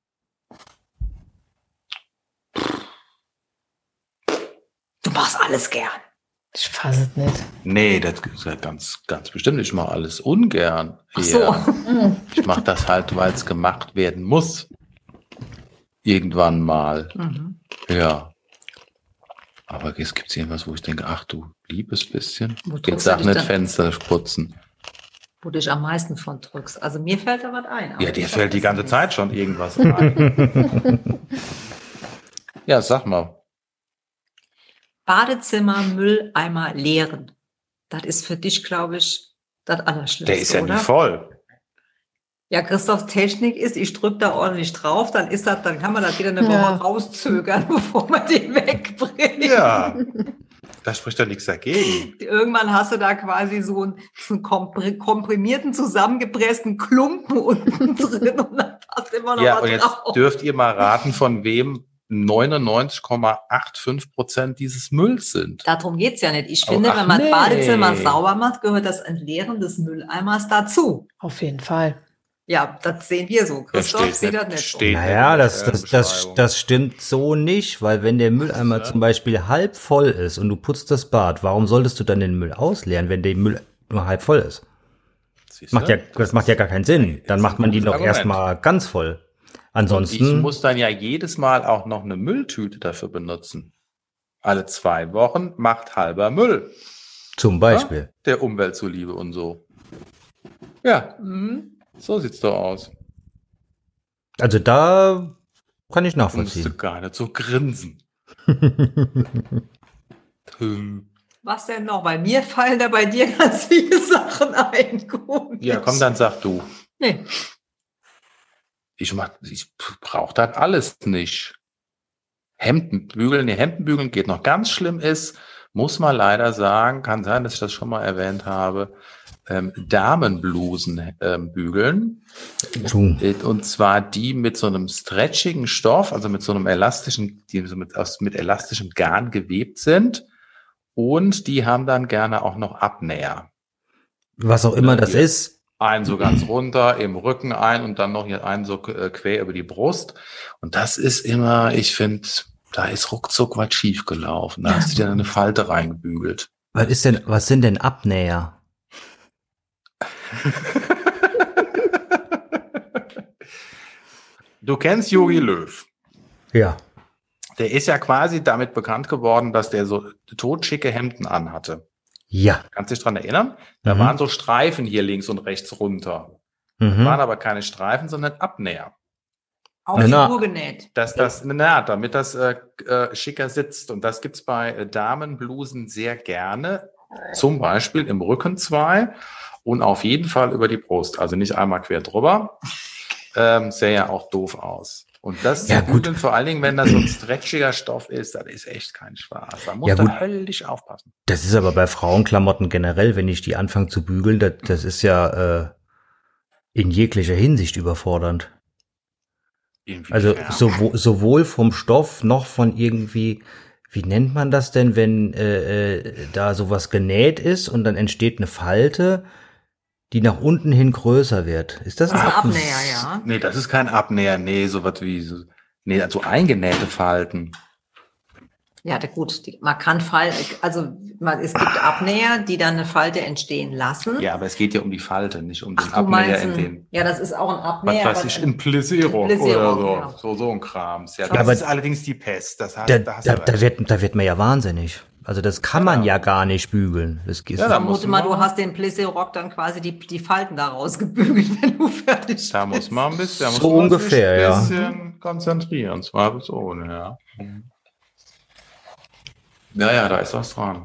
Du machst alles gern.
ich fasse es nicht.
Nee, das ist ja ganz bestimmt. Ich mache alles ungern.
Ach so.
Ja. Ich mache das halt, weil es gemacht werden muss. Irgendwann mal.
Mhm.
Ja. Aber es gibt irgendwas, wo ich denke, ach du liebes bisschen.
Wo
Jetzt
drückst
sag
du dich
nicht
dann?
Fenster putzen.
Wo du dich am meisten von drückst. Also mir fällt da was ein. aber
Ja, dir
ich
fällt die
weiß
ganze
nicht.
Zeit schon irgendwas ein. Ja, sag mal.
Badezimmer, Mülleimer leeren. Das ist für dich, glaube ich, das Allerschlimmste,
Der ist ja
oder?
nie voll.
Ja, Christophs Technik ist, ich drücke da ordentlich drauf, dann kann man das wieder eine
Ja.
Woche rauszögern, bevor man den wegbringt.
Ja. Da spricht ja nichts dagegen.
Irgendwann hast du da quasi so einen komprimierten, zusammengepressten Klumpen unten drin und dann passt immer noch
Ja,
was
und jetzt
drauf.
dürft ihr mal raten, von wem 99,85% dieses Mülls sind.
Darum geht's ja nicht. Ich
Oh,
finde,
ach
wenn man
nee.
Badezimmer sauber macht, gehört das Entleeren des Mülleimers dazu.
Auf jeden Fall.
Ja, das sehen wir so. Christoph
steht
sieht
nicht-
das nicht so.
steht-
Naja,
in der
das
Beschreibung.
stimmt so nicht, weil wenn der Mülleimer zum Beispiel halb voll ist und du putzt das Bad, warum solltest du dann den Müll ausleeren, wenn der Müll nur halb voll ist?
Siehst du?
Das macht ja gar keinen Sinn. Dann
ist
macht
ein
man die
gutes
doch
Argument.
erstmal ganz voll.
Ich
Ansonsten,
muss dann ja jedes Mal auch noch eine Mülltüte dafür benutzen. Alle 2 Wochen macht halber Müll.
zum Beispiel.
Der Umwelt zuliebe und so. Ja,
Mhm.
so sieht's doch aus.
Also da kann ich
Du musst
nachvollziehen.
gar nicht so grinsen.
Was denn noch? Bei mir fallen da bei dir ganz viele Sachen ein. Komisch.
Ja, komm, dann sag du.
Nee.
Ich brauche das alles nicht. Hemdenbügeln geht noch. Ganz schlimm ist, muss man leider sagen, kann sein, dass ich das schon mal erwähnt habe, Damenblusen bügeln. Und zwar die mit so einem stretchigen Stoff, also mit so einem elastischen, die so mit elastischem Garn gewebt sind. Und die haben dann gerne auch noch Abnäher.
Was auch immer das
Ja.
ist.
Einen so ganz runter, im Rücken ein und dann noch hier einen so quer über die Brust. Und das ist immer, ich finde, da ist ruckzuck was schief gelaufen. Da hast du dir eine Falte reingebügelt.
Was sind denn Abnäher?
Du kennst Jogi Löw.
Ja.
Der ist ja quasi damit bekannt geworden, dass der so totschicke Hemden anhatte.
Ja.
Kannst du dich dran erinnern? Da
Mhm.
waren so Streifen hier links und rechts runter.
Mhm.
Waren aber keine Streifen, sondern Abnäher.
Auf
Na.
Figur genäht.
Damit das schicker sitzt. Und das gibt's bei Damenblusen sehr gerne. Zum Beispiel im Rücken 2 und auf jeden Fall über die Brust. Also nicht einmal quer drüber. Sähe ja auch doof aus. Und das
Ja,
zu
gut.
bügeln, vor allen Dingen, wenn das so ein stretchiger Stoff ist, das ist echt kein Spaß. Da muss
Ja,
man
gut.
höllisch aufpassen.
Das ist aber bei Frauenklamotten generell, wenn ich die anfange zu bügeln, das ist ja in jeglicher Hinsicht überfordernd.
Irgendwie,
Also
ja.
sowohl vom Stoff noch von irgendwie, wie nennt man das denn, wenn da sowas genäht ist und dann entsteht eine Falte, die nach unten hin größer wird. Ist das
Das ist ein
Abnäher?
Abnäher, ja.
Nee, das ist kein Abnäher. Nee, sowas wie, nee, also eingenähte Falten.
Ja, gut, man kann es gibt Abnäher, die dann eine Falte entstehen lassen.
Ja, aber es geht ja um die Falte, nicht um den
du
Abnäher
meinst,
in den,
ja, das ist auch ein Abnäher.
was weiß ich, ein Plissé-Rock oder
Plissé-Rock,
so.
ja.
So ein Krams. Ja,
Ja,
das
aber
ist allerdings die Pest. Das heißt,
Da wird man ja wahnsinnig. Also das kann man ja gar nicht bügeln. Das ist,
Ja, da muss
Vermute mal, du
man-
hast den Plissé-Rock dann quasi die Falten daraus gebügelt, wenn du fertig
Da muss
bist.
man ein bisschen, da muss
So
man
ungefähr,
sich
ja.
ein bisschen konzentrieren, zweifelsohne, ja. Ja, da ist was dran.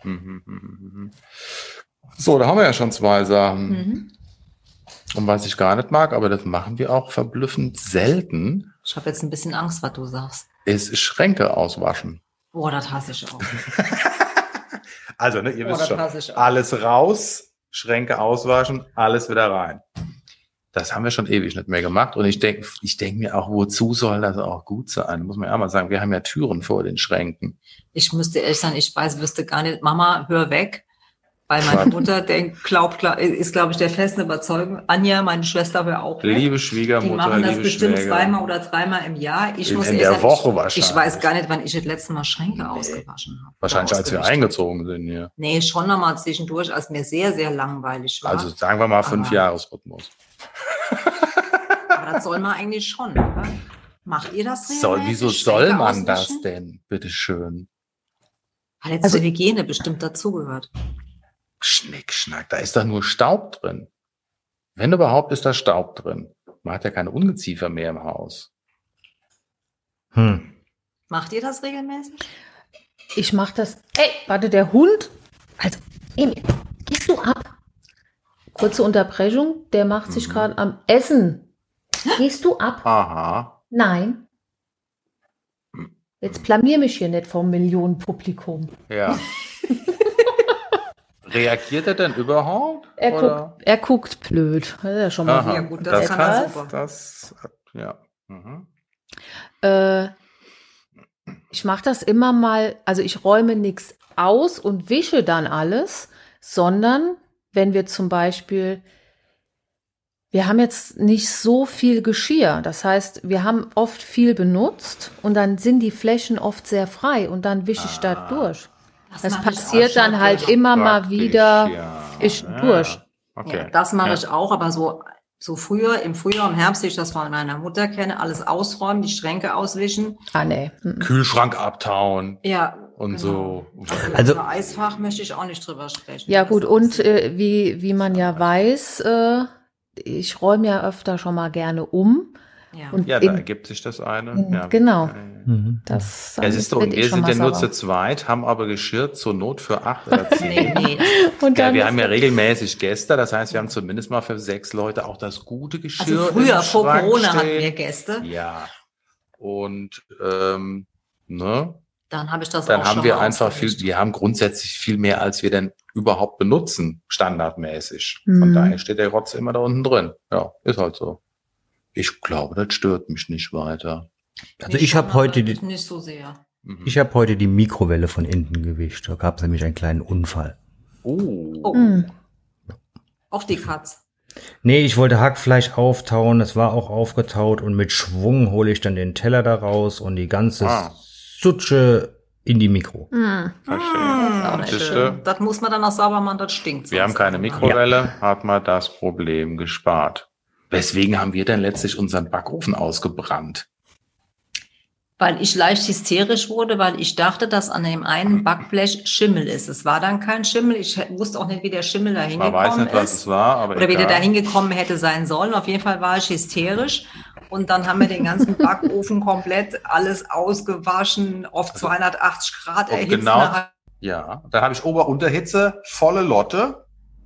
So, da haben wir ja schon 2 Sachen.
Mhm.
Und was ich gar nicht mag, aber das machen wir auch verblüffend selten,
Ich habe jetzt ein bisschen Angst, was du sagst.
ist Schränke auswaschen.
Boah, das hasse ich auch.
Also, ne, ihr
Oh,
wisst
das
schon,
hasse ich auch.
alles raus, Schränke auswaschen, alles wieder rein. Das haben wir schon ewig nicht mehr gemacht. Und ich denk mir auch, wozu soll das auch gut sein? Muss man ja mal sagen, wir haben ja Türen vor den Schränken.
Ich müsste ehrlich sein, wüsste gar nicht, Mama, hör weg. Weil meine Mutter ist, glaube ich, der festen Überzeugung. Anja, meine Schwester, hör auch weg.
Liebe
Die
Schwiegermutter,
machen das
liebe
bestimmt
Schwäger.
2-mal oder 3-mal im Jahr. Ich muss
In
ehrlich
der
sagen,
Woche wahrscheinlich.
Ich weiß gar nicht, wann ich das letzte Mal Schränke ausgewaschen habe.
Wahrscheinlich, als wir
Ausgewischt.
eingezogen sind hier.
Nee, schon nochmal zwischendurch, als mir sehr, sehr langweilig war.
Also sagen wir mal 5
Aber-
Jahresrhythmus.
Aber das soll man eigentlich schon, oder? Macht ihr das
Wieso
regelmäßig?
soll
Schränke
man das
auswischen?
denn? Bitteschön.
Weil jetzt
Also-
zur Hygiene bestimmt dazugehört.
Schnickschnack, da ist doch nur Staub drin. Wenn überhaupt, ist da Staub drin. Man hat ja keine Ungeziefer mehr im Haus.
Macht ihr das regelmäßig?
Ich mach das. Ey, warte, der Hund. Also, Emil, gehst du ab? Kurze Unterbrechung. Der macht sich gerade am Essen. Gehst du ab?
Aha.
Nein. Jetzt blamier mich hier nicht vom Millionenpublikum.
Ja. Reagiert er denn überhaupt?
Er guckt blöd. Das ist ja schon mal
Aha.
Ja, gut, das kann er super.
Ja. Mhm.
Ich mache das immer mal, also ich räume nichts aus und wische dann alles, sondern wenn wir zum Beispiel, wir haben jetzt nicht so viel Geschirr, das heißt, wir haben oft viel benutzt und dann sind die Flächen oft sehr frei und dann wische ich da durch. Das
mache ich
passiert
auch.
dann halt immer mal
Praktisch,
wieder
ja.
ist durch.
Okay.
Ja, das mache
Ja.
ich auch, aber so früher, im Frühjahr, im Herbst, wie ich das von meiner Mutter kenne, alles ausräumen, die Schränke auswischen.
Ah, nee.
Kühlschrank abtauen
Ja.
und
genau.
so.
Also-
Über Eisfach möchte ich auch nicht drüber sprechen.
Ja
Das
gut,
ist-
und wie man ja weiß, ich räume ja öfter schon mal gerne um.
Ja.
Und
Ja, da ergibt sich das eine. Ja.
Genau.
Ja,
Das
ja, siehst du,
werd
und
ich
wir
schon
sind
mal
ja nur
sauer.
zu zweit, haben aber Geschirr zur Not für 8 oder 10.
Nee.
Und
Ja,
dann
wir
ist
haben ja
das-
regelmäßig Gäste, das heißt, wir haben zumindest mal für 6 Leute auch das gute Geschirr.
Also früher,
im
vor
Schrank
Corona, hatten
stehen.
wir Gäste.
Ja. Und ne?
Dann habe ich das
Dann
auch
haben
schon
wir
mal
einfach viel,
ausgewischt.
wir haben grundsätzlich viel mehr, als wir denn überhaupt benutzen, standardmäßig. Von
Mhm.
daher steht der Rotz immer da unten drin. Ja, ist halt so. Ich glaube, das stört mich nicht weiter.
Also ich habe heute
Nicht so sehr.
Mhm.
Ich habe heute die Mikrowelle von hinten gewischt. Da gab es nämlich einen kleinen Unfall.
Oh.
Hm.
Auch die Katz.
Nee, ich wollte Hackfleisch auftauen, es war auch aufgetaut und mit Schwung hole ich dann den Teller da raus und die ganze Sutsche in die Mikro.
Hm.
Verstehe.
auch nicht
Siehste?
schön.
Das muss man dann auch sauber machen, das stinkt.
Wir haben
sonst
keine
irgendwann.
Mikrowelle, hat man das Problem gespart. Weswegen haben wir denn letztlich unseren Backofen ausgebrannt?
Weil ich leicht hysterisch wurde, weil ich dachte, dass an dem einen Backblech Schimmel ist. Es war dann kein Schimmel. Ich wusste auch nicht, wie der Schimmel da
Man weiß
hingekommen
nicht, was
ist.
es war, aber
Oder wie der da
egal.
hingekommen hätte sein sollen. Auf jeden Fall war ich hysterisch. Und dann haben wir den ganzen Backofen komplett alles ausgewaschen, auf 280 Grad
Oh,
erhitzt.
genau. Ja, dann habe ich Ober-Unterhitze, volle Lotte.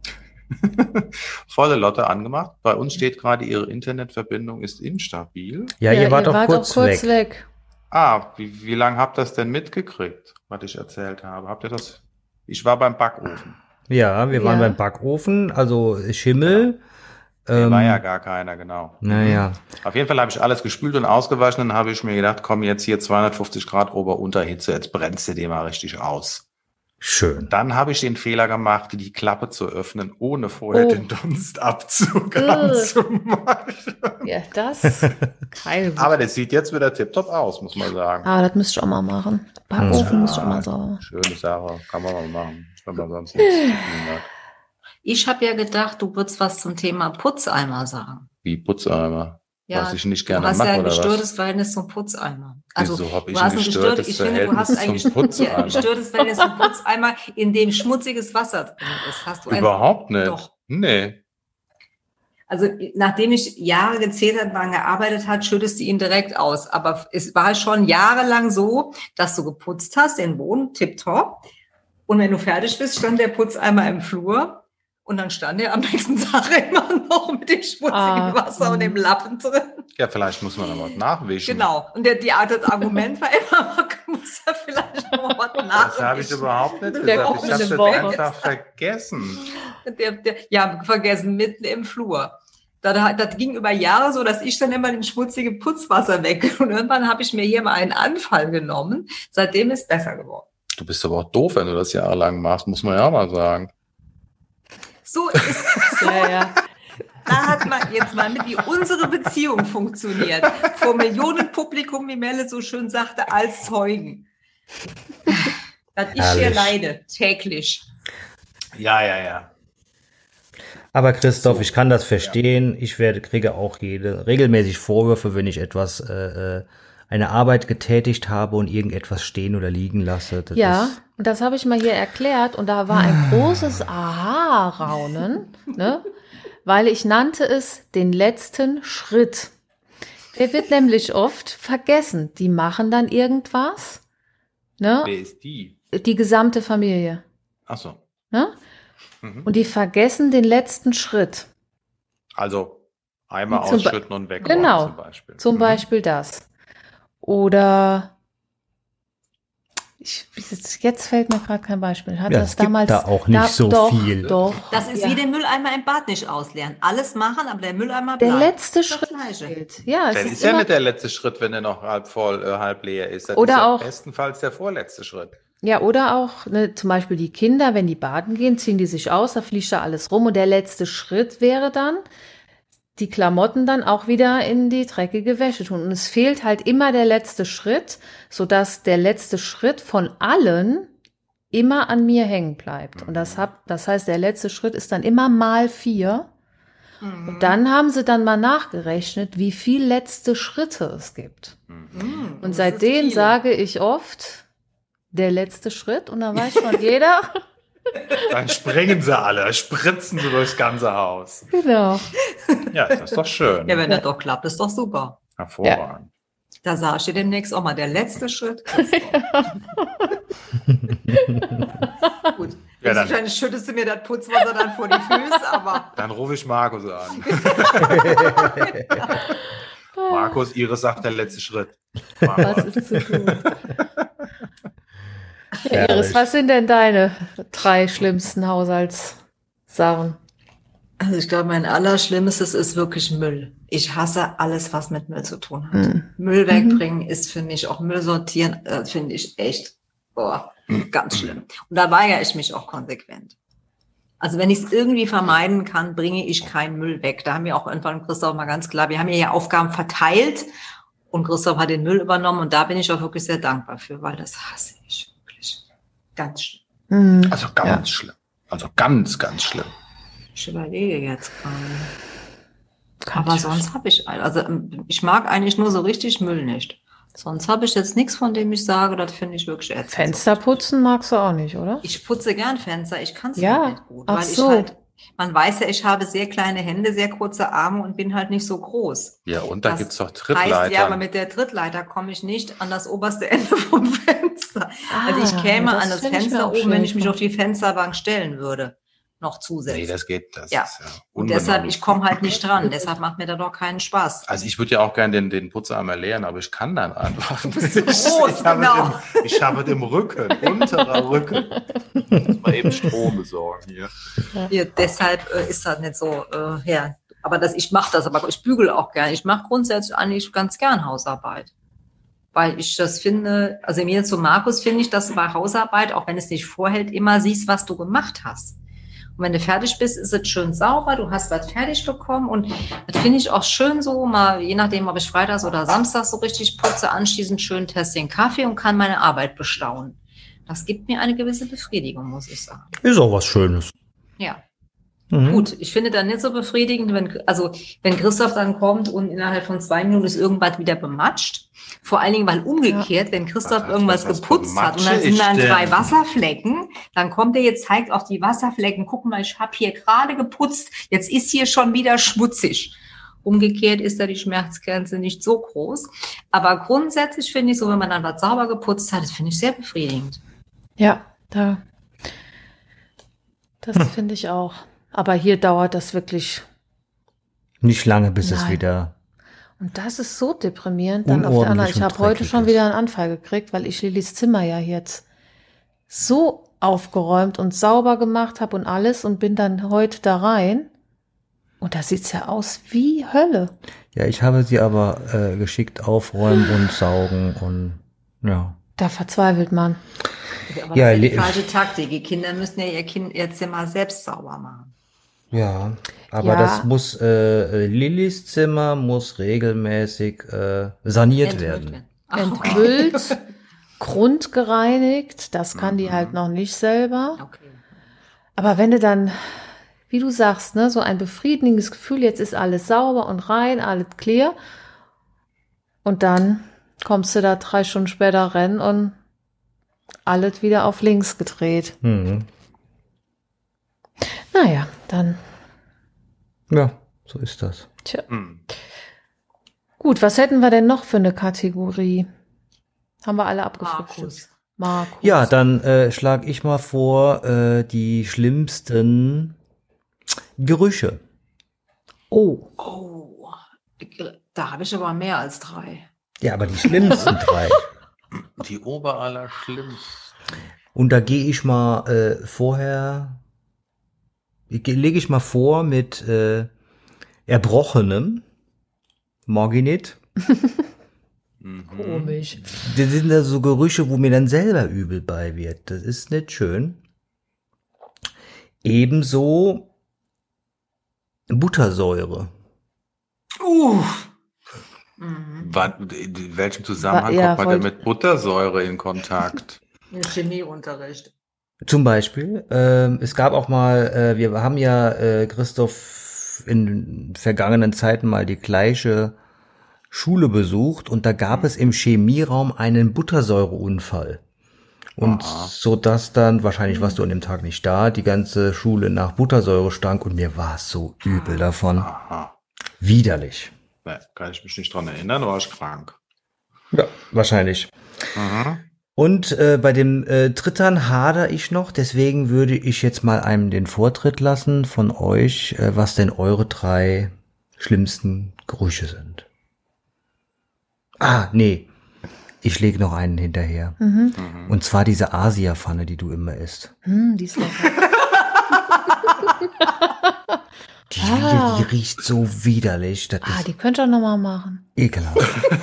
Volle Lotte angemacht. Bei uns steht gerade, Ihre Internetverbindung ist instabil.
Ja, ihr wart doch kurz weg.
weg.
Ah, wie lange habt ihr das denn mitgekriegt, was ich erzählt habe? Habt ihr das? Ich war beim Backofen.
Ja, wir waren
Ja.
beim Backofen, also Schimmel.
Der war ja gar keiner, genau.
Naja.
Auf jeden Fall habe ich alles gespült und ausgewaschen. Dann habe ich mir gedacht, komm, jetzt hier 250 Grad Ober-Unterhitze, jetzt brennst du dir mal richtig aus.
Schön.
Dann habe ich den Fehler gemacht, die Klappe zu öffnen, ohne vorher den Dunstabzug anzumachen.
Ja, das keine gute.
Aber das sieht jetzt wieder tipptopp aus, muss man sagen.
Ah, das müsste ich auch mal machen. Backofen müsste ich auch mal sauber.
Schöne Sache, kann man mal machen, wenn man sonst nichts zu tun hat.
Ich habe ja gedacht, du würdest was zum Thema Putzeimer sagen.
Wie Putzeimer.
Ja,
was ich nicht
du
gerne
hast
mache,
ja ein
oder
gestörtes
was?
Verhältnis zum Putzeimer.
Wieso habe ich
du hast
ein gestörtes
ich finde, du hast
Verhältnis zum
ein
Putzeimer?
gestörtes Verhältnis zum Putzeimer, in dem schmutziges Wasser drin ist. Hast du
Überhaupt nicht.
Doch.
Nee.
Also nachdem ich Jahre gezählt habe, daran gearbeitet hat, schüttest du ihn direkt aus. Aber es war schon jahrelang so, dass du geputzt hast, den Boden tipptopp. Und wenn du fertig bist, stand der Putzeimer im Flur. Und dann stand er am nächsten Tag immer noch mit dem schmutzigen Wasser und dem Lappen drin.
Ja, vielleicht muss man aber nachwischen.
Genau. Und das Argument war immer, man muss ja vielleicht noch was nachwischen.
Das habe ich überhaupt nicht
Der
gesagt.
kocht
Ich habe
eine
das
Woche.
einfach vergessen.
Vergessen, mitten im Flur. Das ging über Jahre so, dass ich dann immer den schmutzigen Putzwasser weg. Und irgendwann habe ich mir hier mal einen Anfall genommen. Seitdem ist es besser geworden.
Du bist aber auch doof, wenn du das jahrelang machst, muss man ja mal sagen.
So ist es.
Ja.
Da hat man jetzt mal mit, wie unsere Beziehung funktioniert. Vor Millionenpublikum, wie Melle so schön sagte, als Zeugen. Dass ich hier
Herrlich.
leide, täglich.
Ja.
Aber Christoph, ich kann das verstehen. Ich kriege auch regelmäßig Vorwürfe, wenn ich eine Arbeit getätigt habe und irgendetwas stehen oder liegen lasse. Das
Ja,
ist-
und das habe ich mal hier erklärt und da war ein großes Aha-Raunen, ne? Weil ich nannte es den letzten Schritt. Der wird nämlich oft vergessen. Die machen dann irgendwas, ne?
Wer ist die?
Die gesamte Familie,
Ach so.
ne?
Mhm.
Und die vergessen den letzten Schritt.
Also einmal
Zum Be-
ausschütten und wegräumen
Genau,
zum Beispiel.
zum
Mhm.
Beispiel das. Oder jetzt fällt mir gerade kein Beispiel. Hat
Ja,
das
es gibt
damals
da auch nicht so
doch,
viel.
Doch.
Das ist
ja.
wie den Mülleimer im Bad nicht ausleeren. Alles machen, aber der Mülleimer
Der
bleibt.
letzte
Das
Schritt
Gleiche.
fehlt. Ja, es
Dann
ist
ist ja
immer,
nicht der letzte Schritt, wenn er noch halb voll, halb leer ist. Das
Oder
ist ja
auch-
bestenfalls der vorletzte Schritt.
ja, oder auch ne, zum Beispiel die Kinder, wenn die baden gehen, ziehen die sich aus, da fliegt da alles rum. Und der letzte Schritt wäre dann, die Klamotten dann auch wieder in die dreckige Wäsche tun. Und es fehlt halt immer der letzte Schritt, sodass der letzte Schritt von allen immer an mir hängen bleibt. Und das heißt, der letzte Schritt ist dann immer mal 4. Und dann haben sie dann mal nachgerechnet, wie viel letzte Schritte es gibt.
Mhm.
Und
Das
seitdem
ist viele.
sage ich oft, der letzte Schritt. Und dann weiß schon jeder.
Dann springen sie alle, spritzen sie durchs ganze Haus.
Genau.
Ja, das ist doch schön.
Ja, wenn das doch klappt, ist doch super.
Hervorragend.
Da sage ich dir demnächst auch mal, der letzte Schritt. Gut.
Ja, dann-
Wahrscheinlich schüttest du mir das Putzwasser dann vor die Füße, aber
Dann rufe ich Markus an. Markus, Iris sagt der letzte Schritt.
Was ist zu tun? Ja, Iris,
Herrlich.
was sind denn deine 3 schlimmsten Haushaltssachen?
also ich glaube, mein Allerschlimmstes ist wirklich Müll. Ich hasse alles, was mit Müll zu tun hat. Müll wegbringen ist für mich, auch Müll sortieren, finde ich echt ganz schlimm. Und da weigere ich mich auch konsequent. Also wenn ich es irgendwie vermeiden kann, bringe ich keinen Müll weg. Da haben wir auch irgendwann Christoph mal ganz klar, wir haben ja Aufgaben verteilt und Christoph hat den Müll übernommen und da bin ich auch wirklich sehr dankbar für, weil das hasse ich wirklich. Ganz schlimm.
Also ganz schlimm. Also ganz, ganz schlimm.
Ich überlege jetzt gerade.
Kann
Aber
ich
sonst habe ich mag eigentlich nur so richtig Müll nicht. Sonst habe ich jetzt nichts, von dem ich sage, das finde ich wirklich ätzend.
Fenster putzen magst du auch nicht, oder?
Ich putze gern Fenster, ich kann es
Ja,
nicht gut,
ach
weil
so.
man weiß ja, ich habe sehr kleine Hände, sehr kurze Arme und bin halt nicht so groß.
Ja, und da
Das
gibt's doch
Heißt,
Trittleitern.
ja, aber mit der Trittleiter komme ich nicht an das oberste Ende vom Fenster. Also ich käme
das
an das
finde ich
Fenster
mir auch
oben, wenn ich mich
schwierig.
auf die Fensterbank stellen würde. Noch zusätzlich.
Nee, das geht. Das
Ja.
ist ja
Und deshalb,
unbenommen.
ich komme halt nicht dran. Deshalb macht mir da doch keinen Spaß.
Also ich würde ja auch gerne den Putzeimer leeren, aber ich kann dann einfach nicht.
bist zu groß, genau.
Ich habe es im Rücken, unterer Rücken. Ich muss mal eben Strom besorgen hier.
Ja, deshalb ist das nicht so, ja. Aber ich mache das, aber ich bügele auch gern. Ich mache grundsätzlich eigentlich ganz gern Hausarbeit. weil ich das finde, also mir zu Markus finde ich, dass du bei Hausarbeit, auch wenn es nicht vorhält, immer siehst, was du gemacht hast. Und wenn du fertig bist, ist es schön sauber, du hast was fertig bekommen und das finde ich auch schön so, mal je nachdem, ob ich freitags oder samstags so richtig putze, anschließend schön Tässchen Kaffee und kann meine Arbeit bestaunen. Das gibt mir eine gewisse Befriedigung, muss ich sagen.
Ist auch was Schönes.
Ja.
Mhm.
Gut, ich finde dann nicht so befriedigend, wenn Christoph dann kommt und innerhalb von 2 Minuten ist irgendwas wieder bematscht. Vor allen Dingen, weil umgekehrt, wenn Christoph irgendwas geputzt hat und dann sind dann 3 Wasserflecken, dann kommt er jetzt, zeigt auf die Wasserflecken, guck mal, ich habe hier gerade geputzt, jetzt ist hier schon wieder schmutzig. Umgekehrt ist da die Schmerzgrenze nicht so groß. Aber grundsätzlich finde ich so, wenn man dann was sauber geputzt hat, das finde ich sehr befriedigend.
Ja, das finde ich auch. Aber hier dauert das wirklich
Nicht lange, bis es wieder
und das ist so deprimierend. Dann auf der
unordentlich
anderen, ich
und
habe heute
dreckig
schon
ist.
wieder einen Anfall gekriegt, weil ich Lillys Zimmer ja jetzt so aufgeräumt und sauber gemacht habe und alles und bin dann heute da rein. Und da sieht's ja aus wie Hölle.
Ja, ich habe sie aber geschickt aufräumen und saugen und ja.
Da verzweifelt man.
Aber
Ja,
das ist die falsche Taktik. Die Kinder müssen ja ihr Zimmer selbst sauber machen.
Ja, aber
Ja.
das muss, Lillys Zimmer muss regelmäßig saniert werden.
Ach, okay.
Entmüllt, grundgereinigt, das kann die halt noch nicht selber.
Okay.
Aber wenn du dann, wie du sagst, ne, so ein befriedigendes Gefühl, jetzt ist alles sauber und rein, alles clear. Und dann kommst du da 3 Stunden später rennen und alles wieder auf links gedreht.
Mhm.
Naja, dann,
Ja, so ist das.
tja.
Hm.
Gut, was hätten wir denn noch für eine Kategorie? Haben wir alle abgefrühstückt. Markus.
Ja, dann schlage ich mal vor, die schlimmsten Gerüche.
Oh,
Oh, da habe ich aber mehr als 3.
Ja, aber die schlimmsten 3.
Die oberallerschlimmsten.
Und da gehe ich mal lege ich mal vor mit Erbrochenem, Morginit.
komisch.
Das sind da so Gerüche, wo mir dann selber übel bei wird. Das ist nicht schön. Ebenso Buttersäure.
In welchem Zusammenhang
Ja,
kommt man denn mit Buttersäure in Kontakt?
Im Chemieunterricht.
Zum Beispiel, es gab auch mal, wir haben ja, Christoph, in vergangenen Zeiten mal die gleiche Schule besucht und da gab es im Chemieraum einen Buttersäureunfall. Und so dass dann, wahrscheinlich warst du an dem Tag nicht da, die ganze Schule nach Buttersäure stank und mir war es so übel davon.
Aha.
Widerlich.
Ne, kann ich mich nicht dran erinnern, war ich krank.
Ja, wahrscheinlich.
Mhm.
Und bei dem Trittern hader ich noch, deswegen würde ich jetzt mal einem den Vortritt lassen von euch, was denn eure 3 schlimmsten Gerüche sind. Ah, nee, ich lege noch einen hinterher. Und zwar diese Asia-Pfanne, die du immer isst.
Die ist lecker.
Die riecht so widerlich, das
Ah,
ist
die könnt ihr noch mal machen.
ekelhaft.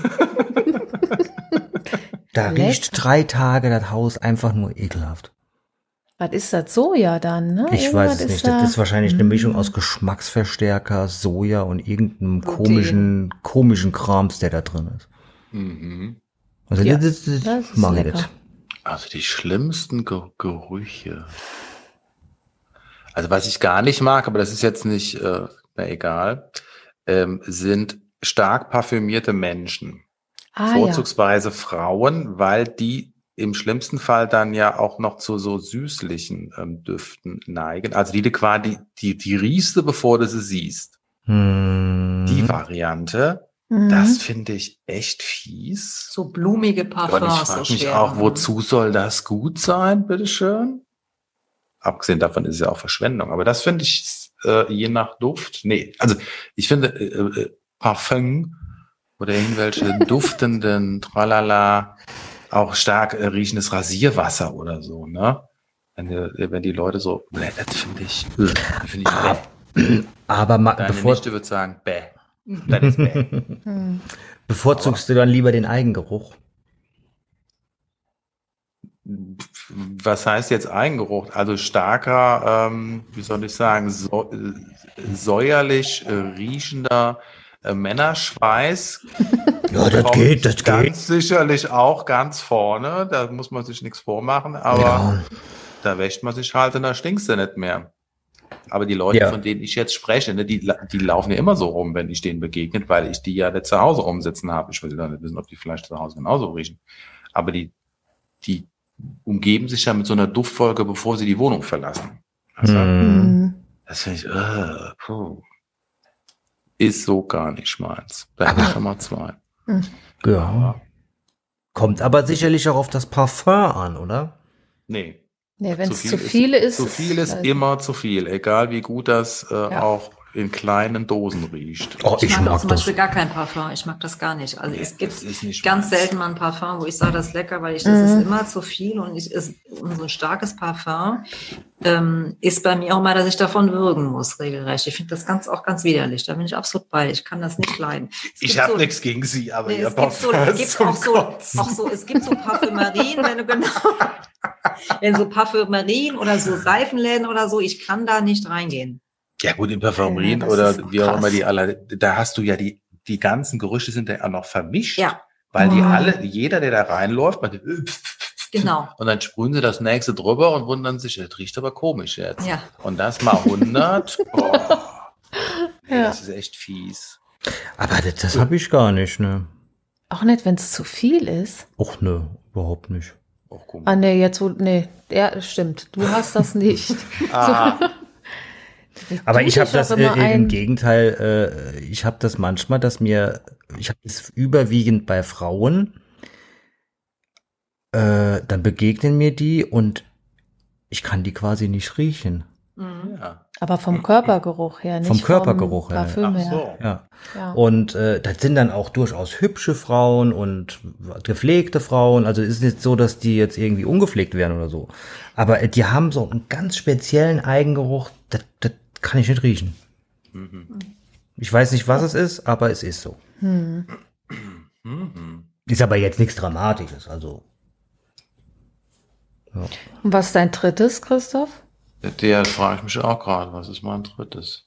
Da
Lecker.
riecht 3 Tage das Haus einfach nur ekelhaft.
Was ist das? Soja dann, ne?
Ich
Irgendwas
weiß es nicht.
da-
Das ist wahrscheinlich eine Mischung aus Geschmacksverstärker, Soja und irgendeinem
Gluten.
komischen Krams, der da drin ist.
Mhm.
Also
Ja,
das
das ist
mag ich
lecker.
nicht.
Also die schlimmsten Gerüche. Also was ich gar nicht mag, aber das ist jetzt nicht, egal, sind stark parfümierte Menschen.
Ah,
Vorzugsweise Frauen, weil die im schlimmsten Fall dann ja auch noch zu so süßlichen Düften neigen. Also die du quasi, die riechst du, bevor du sie siehst. Die Variante,
ja.
das finde ich echt fies.
So blumige
Und
Parfums.
ich frage
so
mich
schwer.
auch, wozu soll das gut sein, bitteschön? Abgesehen davon ist es ja auch Verschwendung. Aber das finde ich je nach Duft. Nee, also ich finde Parfum oder irgendwelche duftenden, tralala, auch stark riechendes Rasierwasser oder so, ne? Wenn die Leute so, das finde ich bäh.
Aber
Deine Nichte würde sagen, bäh. Das ist bäh.
bevorzugst du dann lieber den Eigengeruch?
Was heißt jetzt Eigengeruch? Also starker, wie soll ich sagen, säuerlich riechender Männerschweiß.
Ja, das geht.
Ganz sicherlich auch ganz vorne. Da muss man sich nichts vormachen, aber da wäscht man sich halt und da stinkst du nicht mehr. Aber die Leute, von denen ich jetzt spreche, ne, die laufen ja immer so rum, wenn ich denen begegnet, weil ich die ja nicht zu Hause umsitzen habe. Ich will ja nicht wissen, ob die vielleicht zu Hause genauso riechen. Aber die umgeben sich ja mit so einer Duftwolke, bevor sie die Wohnung verlassen. Also, das finde ich, ist so gar nicht meins. Da hätte ich schon mal 2.
Ja. Kommt aber sicherlich auch auf das Parfum an, oder?
Nee.
Nee, wenn es zu viel ist.
Zu viel ist immer zu viel, egal wie gut das auch in kleinen Dosen riecht.
Oh, ich mag zum Beispiel gar kein Parfum. Ich mag das gar nicht. Also es gibt ganz selten mal ein Parfum, wo ich sage, das ist lecker, weil das ist immer zu viel und so ein starkes Parfum ist bei mir auch mal, dass ich davon würgen muss, regelrecht. Ich finde das auch ganz widerlich. Da bin ich absolut bei. Ich kann das nicht leiden.
Ich habe nichts gegen Sie, aber
es gibt so Parfümerien, wenn so Parfümerien oder so Seifenläden oder so, ich kann da nicht reingehen.
Ja gut, in Parfümerien oder wie auch immer da hast du ja die ganzen Gerüche sind ja auch noch vermischt, weil jeder, der da reinläuft,
genau.
Und dann sprühen sie das nächste drüber und wundern sich, das riecht aber komisch jetzt.
Ja.
Und das mal 100, das ist echt fies.
Aber das habe ich gar nicht, ne?
Auch nicht, wenn es zu viel ist.
Och ne, überhaupt nicht.
Auch komisch.
Ah ne, ja, stimmt. Du hast das nicht.
Aber ich habe das im Gegenteil, ich habe das manchmal, ich habe das überwiegend bei Frauen, dann begegnen mir die und ich kann die quasi nicht riechen.
Ja.
Aber vom Körpergeruch her, nicht
vom Körpergeruch
her. Parfüm her.
So.
Ja. Und das sind dann auch durchaus hübsche Frauen und gepflegte Frauen. Also es ist nicht so, dass die jetzt irgendwie ungepflegt werden oder so. Aber die haben so einen ganz speziellen Eigengeruch, das kann ich nicht riechen. Ich weiß nicht, was es ist, aber es ist so. Ist aber jetzt nichts Dramatisches, also. Ja.
Und was ist dein drittes, Christoph?
Der frage ich mich auch gerade, was ist mein drittes?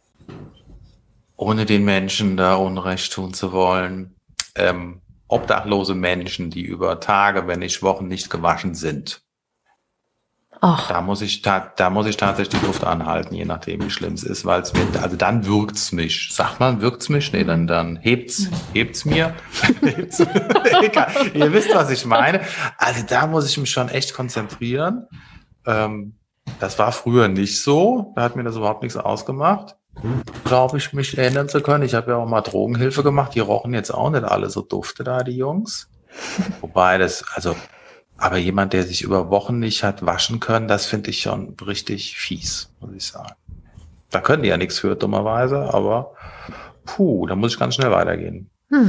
Ohne den Menschen da Unrecht tun zu wollen. Obdachlose Menschen, die über Tage, wenn nicht Wochen, nicht gewaschen sind.
Ach.
Da muss ich tatsächlich die Luft anhalten, je nachdem wie schlimm es ist, weil also dann wirkt's mich. Sagt man, wirkt's mich? Nee, dann hebt's mir. Egal. Ihr wisst, was ich meine. Also da muss ich mich schon echt konzentrieren. Das war früher nicht so. Da hat mir das überhaupt nichts ausgemacht. Glaube ich, mich erinnern zu können. Ich habe ja auch mal Drogenhilfe gemacht. Die rochen jetzt auch nicht alle so dufte da, die Jungs. Wobei aber jemand, der sich über Wochen nicht hat waschen können, das finde ich schon richtig fies, muss ich sagen. Da können die ja nichts für, dummerweise, aber da muss ich ganz schnell weitergehen.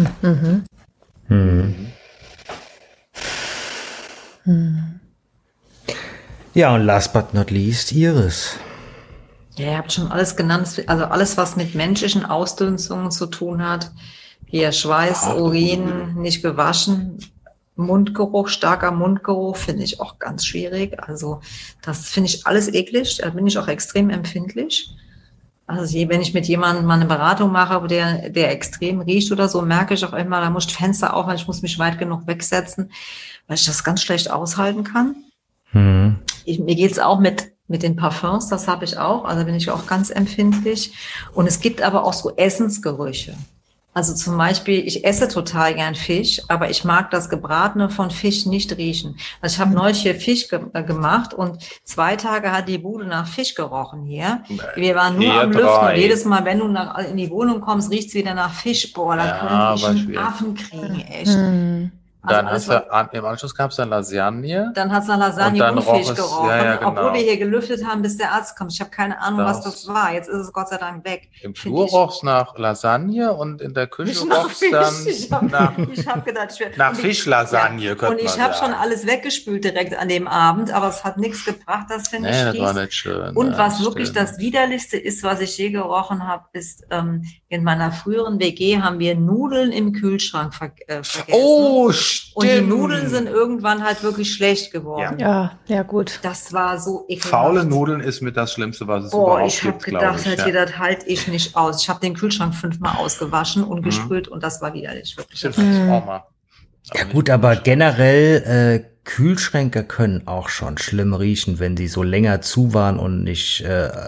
Ja, und last but not least, Iris.
Ja, ihr habt schon alles genannt, also alles, was mit menschlichen Ausdünstungen zu tun hat. Hier Schweiß, Urin, nicht gewaschen. Mundgeruch, starker Mundgeruch finde ich auch ganz schwierig. Also das finde ich alles eklig. Da bin ich auch extrem empfindlich. Also wenn ich mit jemandem mal eine Beratung mache, der extrem riecht oder so, merke ich auch immer, da muss ich Fenster aufmachen, ich muss mich weit genug wegsetzen, weil ich das ganz schlecht aushalten kann. Mir geht's auch mit den Parfums, das habe ich auch. Also bin ich auch ganz empfindlich. Und es gibt aber auch so Essensgerüche. Also zum Beispiel, ich esse total gern Fisch, aber ich mag das Gebratene von Fisch nicht riechen. Also ich habe neulich hier Fisch gemacht und 2 Tage hat die Bude nach Fisch gerochen hier. Wir waren nur am Lüften und jedes Mal, wenn du in die Wohnung kommst, riecht's wieder nach Fisch. Boah, da könnte ich einen Affen kriegen, echt.
Dann im Anschluss gab es dann Lasagne.
Dann hat es nach Lasagne und Fisch gerochen.
Ja, genau.
Obwohl wir hier gelüftet haben, bis der Arzt kommt. Ich habe keine Ahnung, was das war. Jetzt ist es Gott sei Dank weg.
Im Flur roch es nach Lasagne und in der Küche roch es dann nach Fischlasagne.
Und ich habe schon alles weggespült direkt an dem Abend, aber es hat nichts gebracht. Das finde ich fies.
Das war nicht schön.
Und was wirklich das Widerlichste ist, was ich je gerochen habe, ist, in meiner früheren WG haben wir Nudeln im Kühlschrank vergessen.
Oh,
Und die Nudeln sind irgendwann halt wirklich schlecht geworden.
Ja, gut.
Das war so ekelhaft.
Faule Nudeln ist mit das Schlimmste, was es überhaupt
ich habe
gibt, glaube
gedacht,
ich.
das halte ich nicht aus. Ich habe den Kühlschrank 5-mal ausgewaschen und gespült und das war widerlich. Wirklich.
Stimmt, das ist auch mal.
Ja gut, aber generell Kühlschränke können auch schon schlimm riechen, wenn sie so länger zu waren und nicht,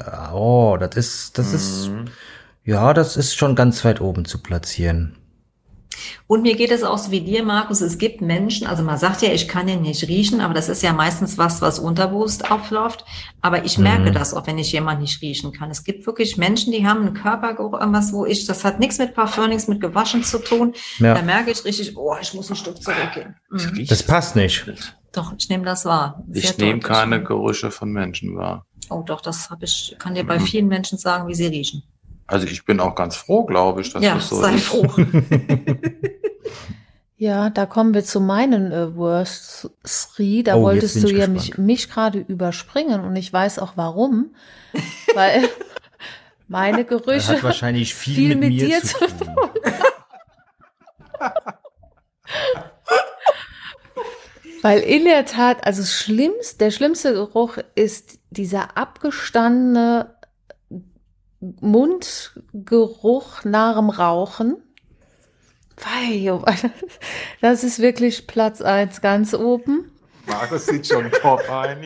das ist schon ganz weit oben zu platzieren.
Und mir geht es auch so wie dir, Markus. Es gibt Menschen, also man sagt ja, ich kann den nicht riechen, aber das ist ja meistens was unterbewusst abläuft. Aber ich merke das auch, wenn ich jemanden nicht riechen kann. Es gibt wirklich Menschen, die haben einen Körpergeruch, irgendwas, das hat nichts mit Parfüm, nichts mit Gewaschen zu tun. Ja. Da merke ich richtig, ich muss ein Stück zurückgehen.
Das passt nicht.
Doch, ich nehme das wahr.
Ich nehme keine Gerüche von Menschen wahr.
Oh doch, kann dir bei vielen Menschen sagen, wie sie riechen.
Also ich bin auch ganz froh, glaube ich, dass das so ist. Ja, sei froh.
Ja, da kommen wir zu meinen Worst 3. Da wolltest du ja mich gerade überspringen und ich weiß auch warum. Weil meine Gerüche
hat wahrscheinlich viel mit mir zu tun.
Weil in der Tat, also der schlimmste Geruch ist dieser abgestandene Mundgeruch nach dem Rauchen. Das ist wirklich Platz 1 ganz oben.
Markus sieht schon top ein.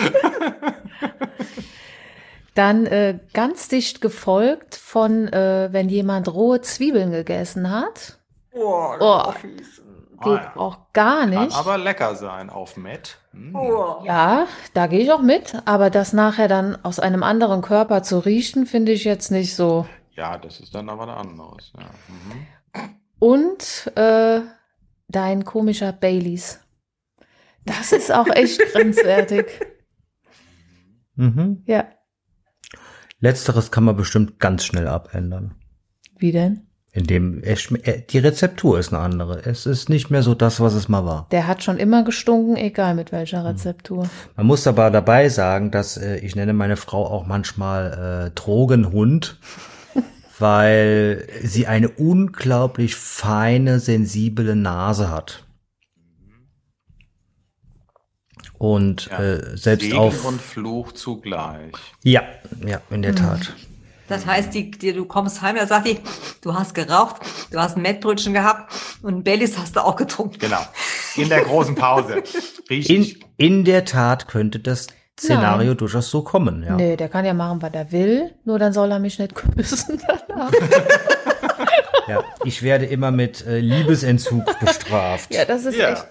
Dann ganz dicht gefolgt von, wenn jemand rohe Zwiebeln gegessen hat. Geht auch gar nicht.
Kann aber lecker sein auf Met.
Ja, da gehe ich auch mit. Aber das nachher dann aus einem anderen Körper zu riechen, finde ich jetzt nicht so.
Ja, das ist dann aber was anderes. Ja.
Und dein komischer Baileys. Das ist auch echt grenzwertig. Ja.
Letzteres kann man bestimmt ganz schnell abändern.
Wie denn?
Indem die Rezeptur ist eine andere. Es ist nicht mehr so das, was es mal war.
Der hat schon immer gestunken, egal mit welcher Rezeptur.
Man muss aber dabei sagen, dass ich nenne meine Frau auch manchmal Drogenhund, weil sie eine unglaublich feine, sensible Nase hat. Und selbst
Segen
auf
und Fluch zugleich.
Ja, in der Tat.
Das heißt, du kommst heim, da sagt die, du hast geraucht, du hast ein Mettbrötchen gehabt und ein Baileys hast du auch getrunken.
Genau. In der großen Pause.
In der Tat könnte das Szenario durchaus so kommen. Ja.
Nee, der kann ja machen, was er will, nur dann soll er mich nicht küssen danach.
Ja, ich werde immer mit Liebesentzug bestraft.
Ja, das ist echt.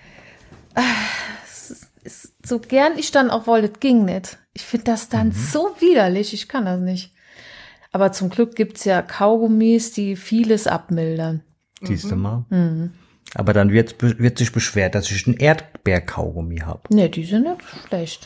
So gern ich dann auch wollte, ging nicht. Ich finde das dann so widerlich, ich kann das nicht. Aber zum Glück gibt's ja Kaugummis, die vieles abmildern.
Siehst du mal? Aber dann wird sich beschwert, dass ich einen Erdbeerkaugummi habe.
Nee, die sind nicht schlecht.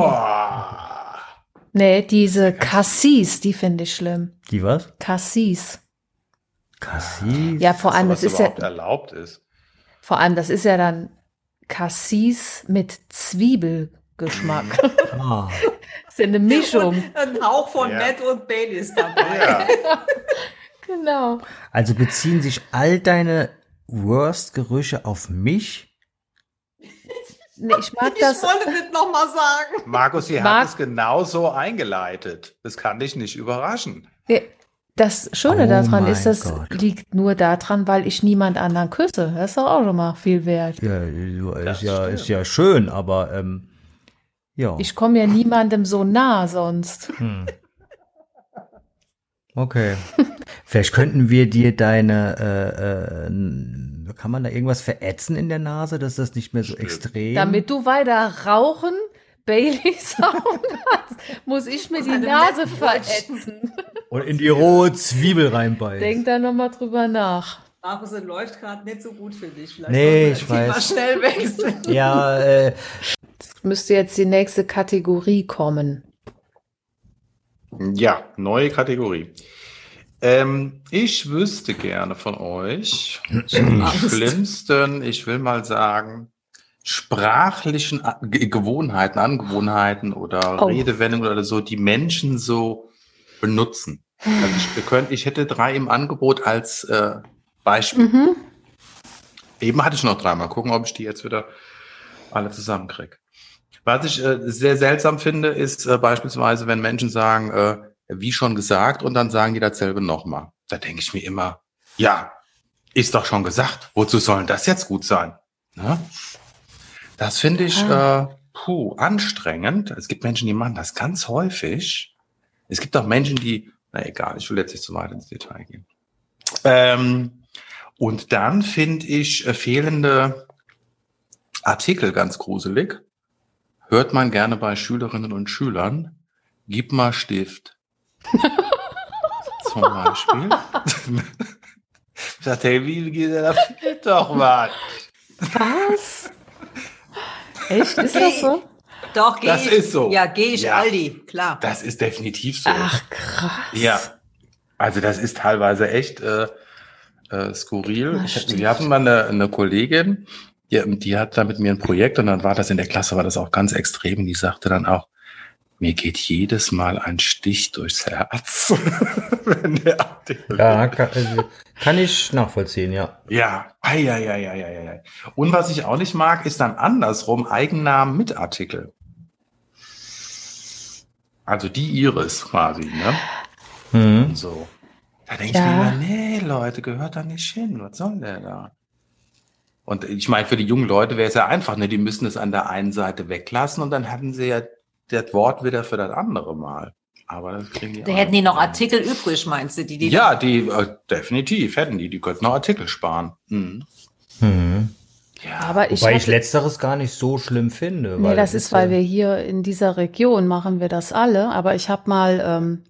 Nee, diese Cassis, die finde ich schlimm.
Die was?
Cassis.
Cassis?
Ja, vor allem,
das
ist
überhaupt erlaubt ist.
Vor allem, das ist ja dann Cassis mit Zwiebelgeschmack. Das ist ja eine Mischung.
Und ein Hauch von Met und Baileys dabei.
Ja.
Genau.
Also beziehen sich all deine Worst-Gerüche auf mich?
Nee, ich mag das.
Ich wollte das nochmal sagen.
Markus, sie hat es genauso eingeleitet. Das kann dich nicht überraschen.
Das Schöne daran ist, das liegt nur daran, weil ich niemand anderen küsse. Das ist doch auch schon mal viel wert.
Ja, ist ja schön, aber ja.
Ich komme ja niemandem so nah sonst.
Okay. Vielleicht könnten wir dir deine, kann man da irgendwas verätzen in der Nase, dass das nicht mehr so extrem...
Damit du weiter rauchen, Baileys rauchen kannst, muss ich mir die Nase verätzen.
Und in die rohe Zwiebel reinbeißen.
Denk da nochmal drüber nach.
Markus, es läuft gerade nicht so gut für dich. Vielleicht
nee, ich weiß.
Mal schnell wechseln.
Ja,
müsste jetzt die nächste Kategorie kommen.
Ja, neue Kategorie. Ich wüsste gerne von euch die schlimmsten, ich will mal sagen, sprachlichen Angewohnheiten oder Redewendungen oder so, die Menschen so benutzen. Also ich hätte 3 im Angebot als Beispiel. Eben hatte ich noch 3. Mal gucken, ob ich die jetzt wieder alle zusammenkriege. Was ich sehr seltsam finde, ist beispielsweise, wenn Menschen sagen, wie schon gesagt, und dann sagen die dasselbe nochmal. Da denke ich mir immer, ja, ist doch schon gesagt. Wozu soll das jetzt gut sein? Ne? Das finde ich anstrengend. Es gibt Menschen, die machen das ganz häufig. Es gibt auch Menschen, die, na egal, ich will jetzt nicht zu weit ins Detail gehen. Und dann finde ich fehlende Artikel ganz gruselig. Hört man gerne bei Schülerinnen und Schülern. Gib mal Stift. Zum Beispiel. Ich dachte, hey, wie geht der da? Fehlt doch was.
Was? Echt? Ist das so?
Doch,
Das ist so.
Ja, gehe ich
Ja.
Aldi, klar.
Das ist definitiv so.
Ach, krass.
Ja. Also das ist teilweise echt skurril. Wir hatten mal eine Kollegin, die hat da mit mir ein Projekt und dann war das in der Klasse, war das auch ganz extrem. Und die sagte dann auch, mir geht jedes Mal ein Stich durchs Herz. Wenn der Artikel
Ja, kann ich nachvollziehen, ja.
Ja. Ei. Und was ich auch nicht mag, ist dann andersrum Eigennamen mit Artikel. Also die Iris quasi, ne?
Mhm.
So. Da denke ich mir immer, nee, Leute, gehört da nicht hin. Was soll der da? Und ich meine, für die jungen Leute wäre es ja einfach, ne? Die müssen es an der einen Seite weglassen und dann hätten sie ja das Wort wieder für das andere Mal. Aber das kriegen die
Da
auch
hätten die
nicht
noch
hin.
Artikel übrig, meinst du? Die
Ja, die definitiv hätten die. Die könnten noch Artikel sparen. Mhm.
Mhm.
Ja.
Aber
Wobei ich letzteres gar nicht so schlimm finde.
Nee, das ist, weil wir hier in dieser Region machen wir das alle. Aber ich habe mal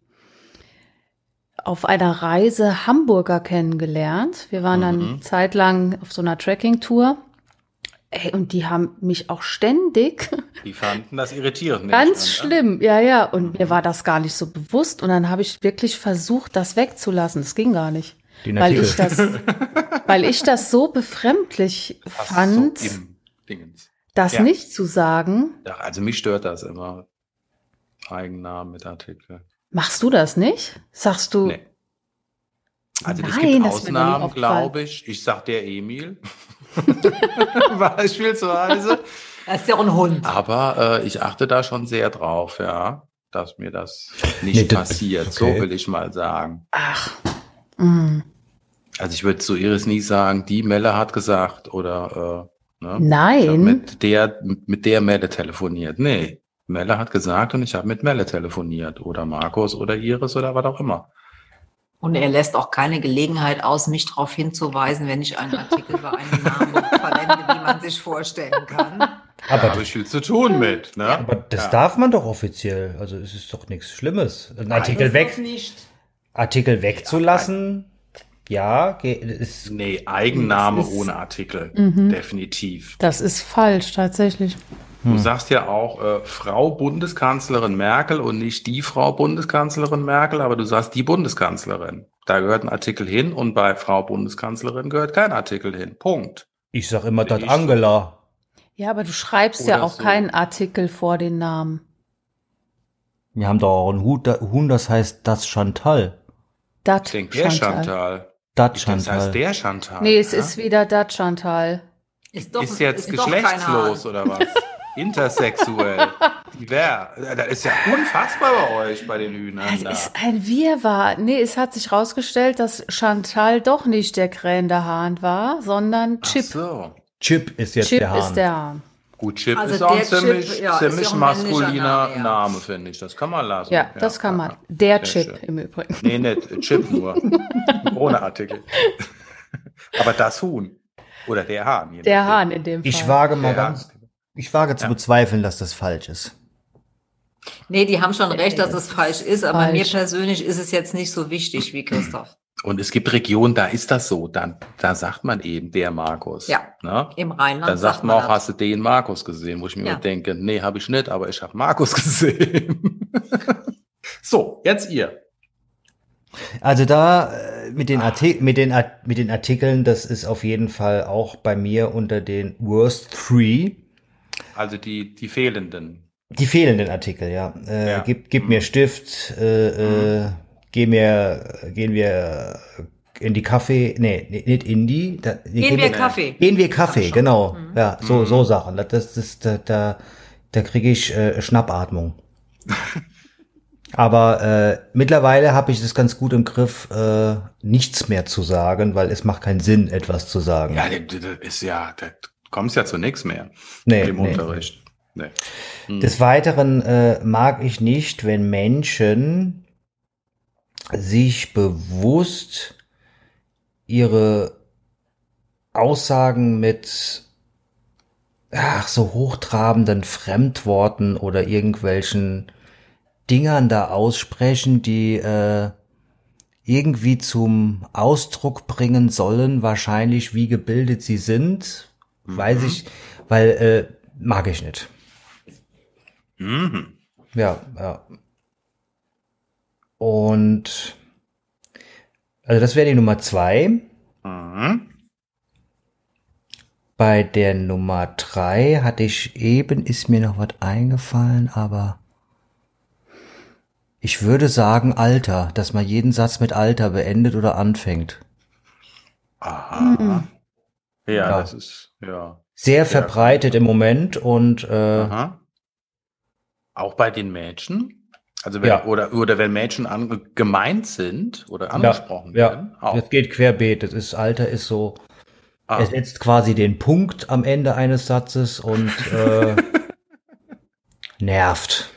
auf einer Reise Hamburger kennengelernt. Wir waren dann zeitlang auf so einer Trekking-Tour. Ey, und die haben mich auch ständig
Die fanden das irritierend.
ganz schlimm. Ja. Und mir war das gar nicht so bewusst. Und dann habe ich wirklich versucht, das wegzulassen. Das ging gar nicht.
Den
Weil
Artikel.
weil ich das so befremdlich fand,
So im Dingens.
das
Ja.
nicht zu sagen.
Ja, also mich stört das immer. Eigennamen mit Artikel.
Machst du das nicht? Sagst du,
Nee. Also es
Nein,
gibt
das ist mir noch nie
Ausnahmen,
aufgefallen.
glaube ich. Ich sag der Emil. Beispielsweise.
Das ist ja auch ein Hund.
Aber ich achte da schon sehr drauf, ja, dass mir das nicht
Nee, das-
passiert.
okay.
So will ich mal sagen.
ach,
Also ich würde zu Iris nie sagen, die Melle hat gesagt oder ne? Ich hab
nein.
mit der Melle telefoniert. Nee, Melle hat gesagt und ich habe mit Melle telefoniert. Oder Markus oder Iris oder was auch immer.
Und er lässt auch keine Gelegenheit aus, mich darauf hinzuweisen, wenn ich einen Artikel bei einem Namen verwende, wie man sich vorstellen kann.
Da
Aber,
habe ich viel zu tun mit. Ne?
aber das
Ja.
darf man doch offiziell. Also es ist doch nichts Schlimmes. Ein Artikel
Nicht.
Artikel wegzulassen, ja, ist
Nee, Eigenname
Das ist-
ohne Artikel. Definitiv.
Das ist falsch, tatsächlich.
Du sagst ja auch Frau Bundeskanzlerin Merkel und nicht die Frau Bundeskanzlerin Merkel, aber du sagst die Bundeskanzlerin. Da gehört ein Artikel hin und bei Frau Bundeskanzlerin gehört kein Artikel hin. Punkt.
ich sag immer, das
ich
Angela.
Ja, aber du schreibst
Oder
ja auch
so.
keinen Artikel vor den Namen.
Wir haben doch auch ein Huhn, das heißt das Chantal.
Dat
Ich denke, der Chantal.
Das
Das
Chantal.
heißt der Chantal.
Nee, es
ja?
ist wieder dat Chantal.
Ist
Ist jetzt
doch kein
geschlechtslos
Hahn.
oder was? Intersexuell. Wer? Das ist ja unfassbar bei euch, bei den Hühnern.
Es
Da.
ist ein Wirrwarr. Nee, es hat sich rausgestellt, dass Chantal doch nicht der krähende Hahn war, sondern Chip.
Ach so.
Chip ist jetzt
Chip
der Hahn.
ist der Hahn.
Gut, Chip
Also
ist auch ein
der Chip,
ziemlich,
ja, ist
ziemlich
ja auch ein männlicher
maskuliner
Name, ja.
Name, finde ich. Das kann man lassen.
Ja, das kann man. Der
Sehr
Chip
schön.
im Übrigen.
Nee, nicht Chip nur. Ohne Artikel. Aber das Huhn. Oder der Hahn. je
Der
nachdem.
Hahn in dem Fall.
Ich wage zu bezweifeln, dass das falsch ist.
Nee, die haben schon recht, dass es falsch ist, aber
falsch.
mir persönlich ist es jetzt nicht so wichtig wie Christoph.
Und es gibt Regionen, da ist das so. Da sagt man eben der Markus.
Ja.
Ne?
Im Rheinland
Da sagt man auch,
das.
hast du den Markus gesehen? Wo ich mir
Ja.
immer denke, nee, habe ich nicht, aber ich habe Markus gesehen. So, jetzt ihr.
Also da mit den Artikeln, das ist auf jeden Fall auch bei mir unter den Worst 3.
Also die fehlenden.
Die fehlenden Artikel, ja.
Ja.
Gib mir Stift, gehen wir in die Kaffee, nee, nicht in die.
Gehen wir Kaffee.
Gehen wir Kaffee, genau. Ja, so Sachen. Da kriege ich Schnappatmung. Aber mittlerweile habe ich das ganz gut im Griff, nichts mehr zu sagen, weil es macht keinen Sinn, etwas zu sagen.
Ja, das ist ja, da kommst ja zu nichts mehr im Unterricht. Nee.
Des Weiteren mag ich nicht, wenn Menschen sich bewusst ihre Aussagen mit so hochtrabenden Fremdworten oder irgendwelchen Dingern da aussprechen, die irgendwie zum Ausdruck bringen sollen, wahrscheinlich wie gebildet sie sind, mag ich nicht. Ja. Und also das wäre die Nummer 2. Bei der Nummer 3 ist mir noch was eingefallen, aber ich würde sagen Alter, dass man jeden Satz mit Alter beendet oder anfängt.
Aha. Ja, das ist,
sehr verbreitet im Moment und
auch bei den Mädchen? Also oder wenn Mädchen gemeint sind oder angesprochen werden?
Ja, das geht querbeet. Alter ist so, es setzt quasi den Punkt am Ende eines Satzes und nervt.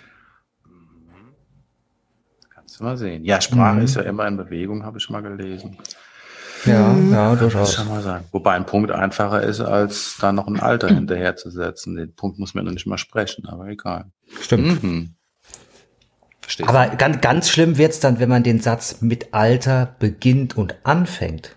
Kannst du mal sehen. Ja, Sprache ist ja immer in Bewegung, habe ich mal gelesen.
Ja, durchaus.
Das kann man sagen. Wobei ein Punkt einfacher ist, als da noch ein Alter hinterherzusetzen. Den Punkt muss man noch nicht mal sprechen, aber egal.
Stimmt.
Verstehst
aber ganz schlimm wird's dann, wenn man den Satz mit Alter beginnt und anfängt.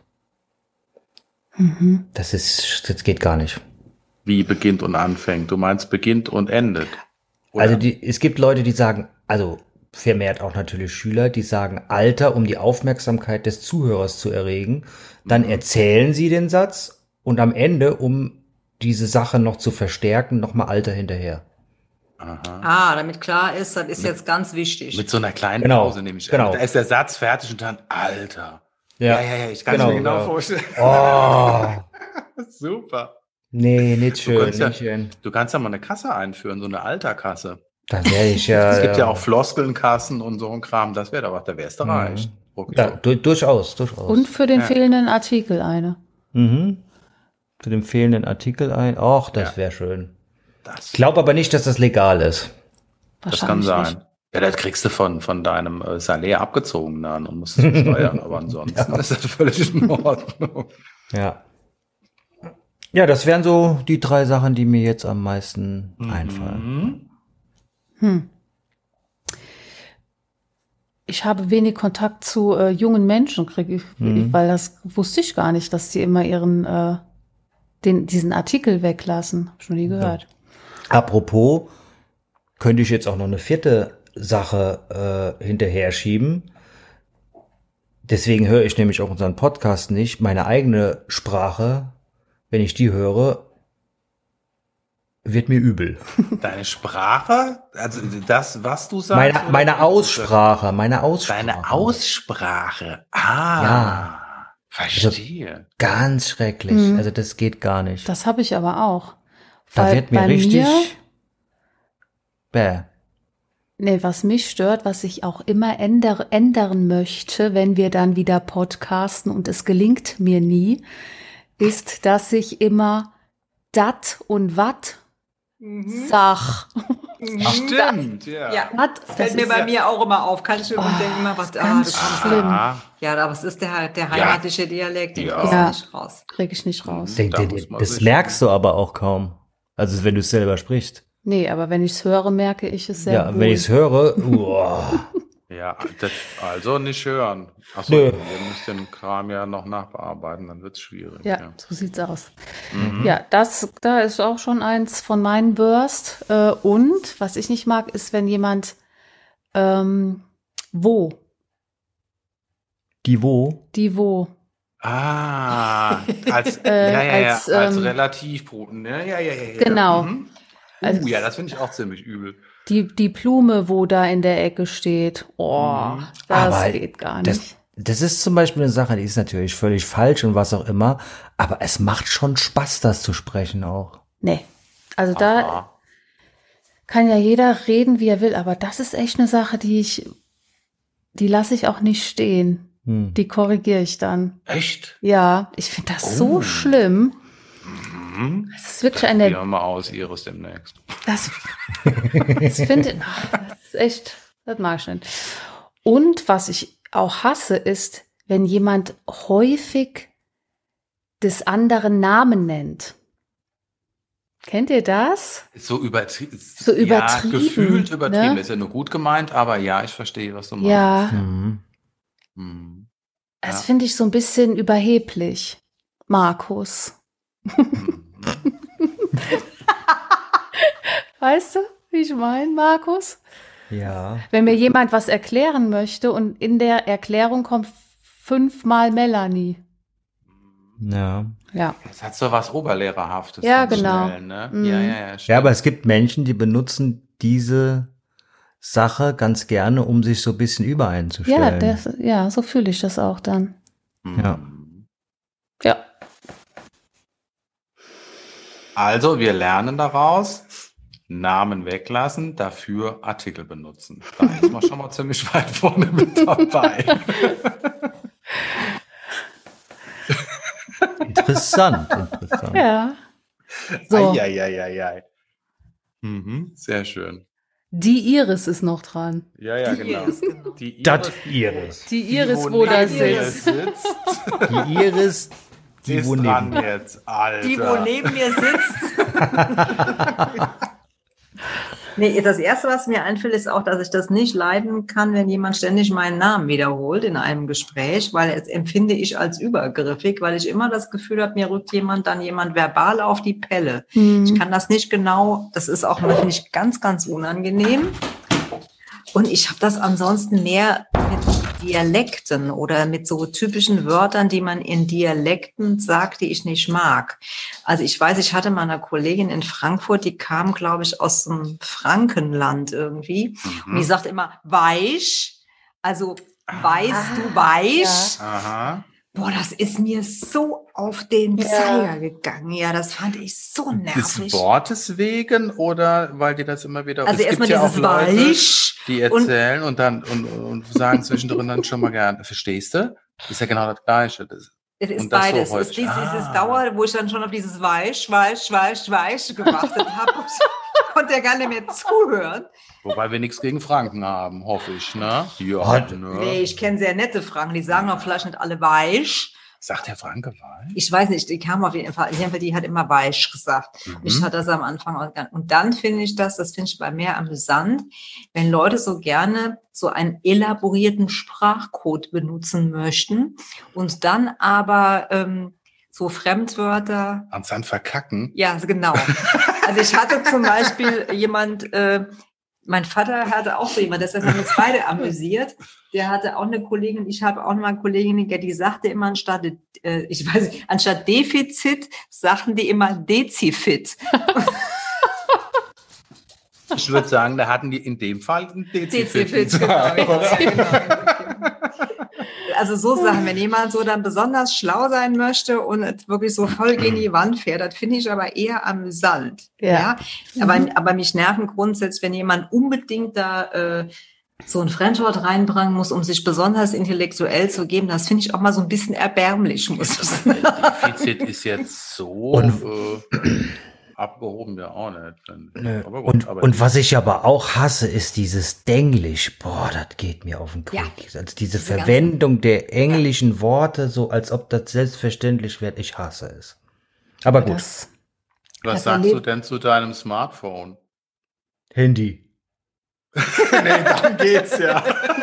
Das geht gar nicht.
Wie beginnt und anfängt? Du meinst beginnt und endet? Oder?
Also es gibt Leute, die sagen, also vermehrt auch natürlich Schüler, die sagen Alter, um die Aufmerksamkeit des Zuhörers zu erregen. Dann erzählen sie den Satz und am Ende, um diese Sache noch zu verstärken, nochmal Alter hinterher.
Aha. Damit klar ist, das ist jetzt ganz wichtig.
Mit so einer kleinen Pause nämlich.
Genau.
Da ist der Satz fertig und dann Alter.
Ja,
ich kann es mir genau vorstellen.
Oh.
Super.
Nee, nicht schön.
Du kannst ja mal eine Kasse einführen, so eine Alterkasse.
Da wäre ich ja.
Es gibt ja auch Floskelnkassen und so ein Kram. Das wäre doch was, da wärst du reich.
Ja, durchaus.
Und für den fehlenden Artikel eine.
Für den fehlenden Artikel ein. Och, das wäre schön. Ich glaube aber nicht, dass das legal ist.
Das kann sein.
Nicht.
Ja, das kriegst du von deinem Salär abgezogen dann und musst es besteuern, aber ansonsten ist das völlig in Ordnung.
Ja. Ja, das wären so die 3 Sachen, die mir jetzt am meisten einfallen.
Ich habe wenig Kontakt zu jungen Menschen, weil das wusste ich gar nicht, dass die immer diesen Artikel weglassen. Hab ich noch nie gehört.
Ja. Apropos, könnte ich jetzt auch noch eine 4. Sache hinterher schieben. Deswegen höre ich nämlich auch unseren Podcast nicht. Meine eigene Sprache, wenn ich die höre, wird mir übel.
Deine Sprache? Also das, was du sagst?
Meine Aussprache.
Deine Aussprache.
Ja.
Verstehe.
Also, ganz schrecklich. Also das geht gar nicht.
Das habe ich aber auch.
Da wird mir richtig
was mich stört, was ich auch immer ändern möchte, wenn wir dann wieder podcasten und es gelingt mir nie, ist, dass ich immer dat und wat sag.
Stimmt, ja.
Fällt mir bei mir auch immer auf. Kann ich mir denken, immer was
ganz schlimm.
Ja, aber es ist der heimatliche Dialekt, den kriegst du nicht raus.
Krieg ich nicht raus.
Das merkst du aber auch kaum. Also wenn du es selber sprichst.
Nee, aber wenn ich es höre, merke ich es sehr wohl.
Wenn ich es höre,
Ja, also nicht hören. Achso,
Nö.
ihr müsst den Kram ja noch nachbearbeiten, dann wird's schwierig.
Ja, so sieht's aus. Ja, da ist auch schon eins von meinen Worst. Und was ich nicht mag, ist, wenn jemand wo.
Die wo?
Die wo.
Als relativ. Ja.
Genau.
Also, ja, das finde ich auch ziemlich übel.
Die Blume, wo da in der Ecke steht. Oh, das geht gar nicht.
das ist zum Beispiel eine Sache, die ist natürlich völlig falsch und was auch immer, aber es macht schon Spaß, das zu sprechen auch.
Nee. Also da
Aha.
kann ja jeder reden, wie er will, aber das ist echt eine Sache, die lasse ich auch nicht stehen. Die korrigiere ich dann.
Echt?
Ja, ich finde das so schlimm. Das ist wirklich
Probieren wir mal aus, Iris, demnächst.
das finde das ist echt, das mag ich nicht. Und was ich auch hasse, ist, wenn jemand häufig des anderen Namen nennt. Kennt ihr das?
So übertrieben.
So übertrieben,
Ja, gefühlt übertrieben.
ne?
Das ist ja nur gut gemeint, aber ja, ich verstehe, was du meinst.
Ja,
Hm.
das
Ja.
finde ich so ein bisschen überheblich. Markus. Weißt du, wie ich meine, Markus?
Ja.
Wenn mir jemand was erklären möchte und in der Erklärung kommt 5-mal Melanie.
Ja.
Ja.
Das hat so was Oberlehrerhaftes.
Ja,
ganz
genau.
Schnell, ne?
Mhm.
Ja,
Ja, aber es gibt Menschen, die benutzen diese Sache ganz gerne, um sich so ein bisschen über einen zu stellen.
Ja, so fühle ich das auch dann.
Ja.
Ja.
Also, wir lernen daraus, Namen weglassen, dafür Artikel benutzen. Da ist man schon mal ziemlich weit vorne mit dabei.
Interessant.
Ja. So,
Eieieiei. Sehr schön.
die Iris ist noch dran.
Ja, genau.
Iris, genau.
Die
Das Iris.
Die Iris, wo da
neben mir
sitzt.
Die Iris, die
ist
wo
dran
neben.
jetzt, Alter.
Die, wo neben mir sitzt. Nee, das Erste, was mir einfällt, ist auch, dass ich das nicht leiden kann, wenn jemand ständig meinen Namen wiederholt in einem Gespräch, weil es empfinde ich als übergriffig, weil ich immer das Gefühl habe, mir rückt jemand verbal auf die Pelle. Ich kann das nicht genau, das ist auch finde ich ganz, ganz unangenehm. Und ich habe das ansonsten mehr mit Dialekten oder mit so typischen Wörtern, die man in Dialekten sagt, die ich nicht mag. Also ich weiß, ich hatte mal eine Kollegin in Frankfurt, die kam, glaube ich, aus dem Frankenland irgendwie. Und die sagt immer, weich, also weißt du, weich.
Aha.
Boah, das ist mir so auf den Zeiger gegangen. Ja, das fand ich so
Des
nervig.
Wortes wegen oder weil die das immer wieder...
Also
es gibt
erstmal
ja auch
dieses
Leute,
weich
die erzählen und dann und sagen zwischendrin dann schon mal gerne, verstehst du? Ist ja genau das Gleiche.
Es ist
und das so
beides. Es
häufig.
ist dieses Dauer, wo ich dann schon auf dieses weich gewartet habe. Ich konnte ja gar nicht mehr zuhören.
Wobei wir nichts gegen Franken haben, hoffe ich, ne? Ja,
Hat-
ne?
Nee, ich kenne sehr nette Franken, die sagen auch vielleicht nicht alle weich.
Sagt der Franke weich?
Ich weiß nicht, die kam auf jeden Fall, die hat immer weich gesagt. Ich hatte das am Anfang auch gar nicht. Und dann finde ich das finde ich bei mir amüsant, wenn Leute so gerne so einen elaborierten Sprachcode benutzen möchten und dann aber so Fremdwörter.
Ans dann verkacken?
Ja, genau. Also ich hatte zum Beispiel mein Vater hatte auch so jemand, deshalb haben wir uns beide amüsiert. Der hatte auch eine Kollegin, ich habe auch noch mal eine Kollegin, die sagte immer anstatt Defizit, sagten die immer Dezifit.
Ich würde sagen, da hatten die in dem Fall ein Dezifit.
Genau. Also so Sachen, wenn jemand so dann besonders schlau sein möchte und wirklich so voll gegen die Wand fährt, das finde ich aber eher amüsant.
Ja.
Aber mich nerven grundsätzlich, wenn jemand unbedingt da so ein Fremdwort reinbringen muss, um sich besonders intellektuell zu geben, das finde ich auch mal so ein bisschen erbärmlich, muss ich sagen.
Defizit ist jetzt so abgehoben ja auch nicht.
Nö.
Aber gut,
Und was ich aber auch hasse, ist dieses Denglisch. Boah, das geht mir auf den Keks. Also diese Verwendung der englischen Worte, so als ob das selbstverständlich wäre. Ich hasse es. Aber gut.
was sagst du denn zu deinem Smartphone?
Handy.
Nee, dann geht's ja.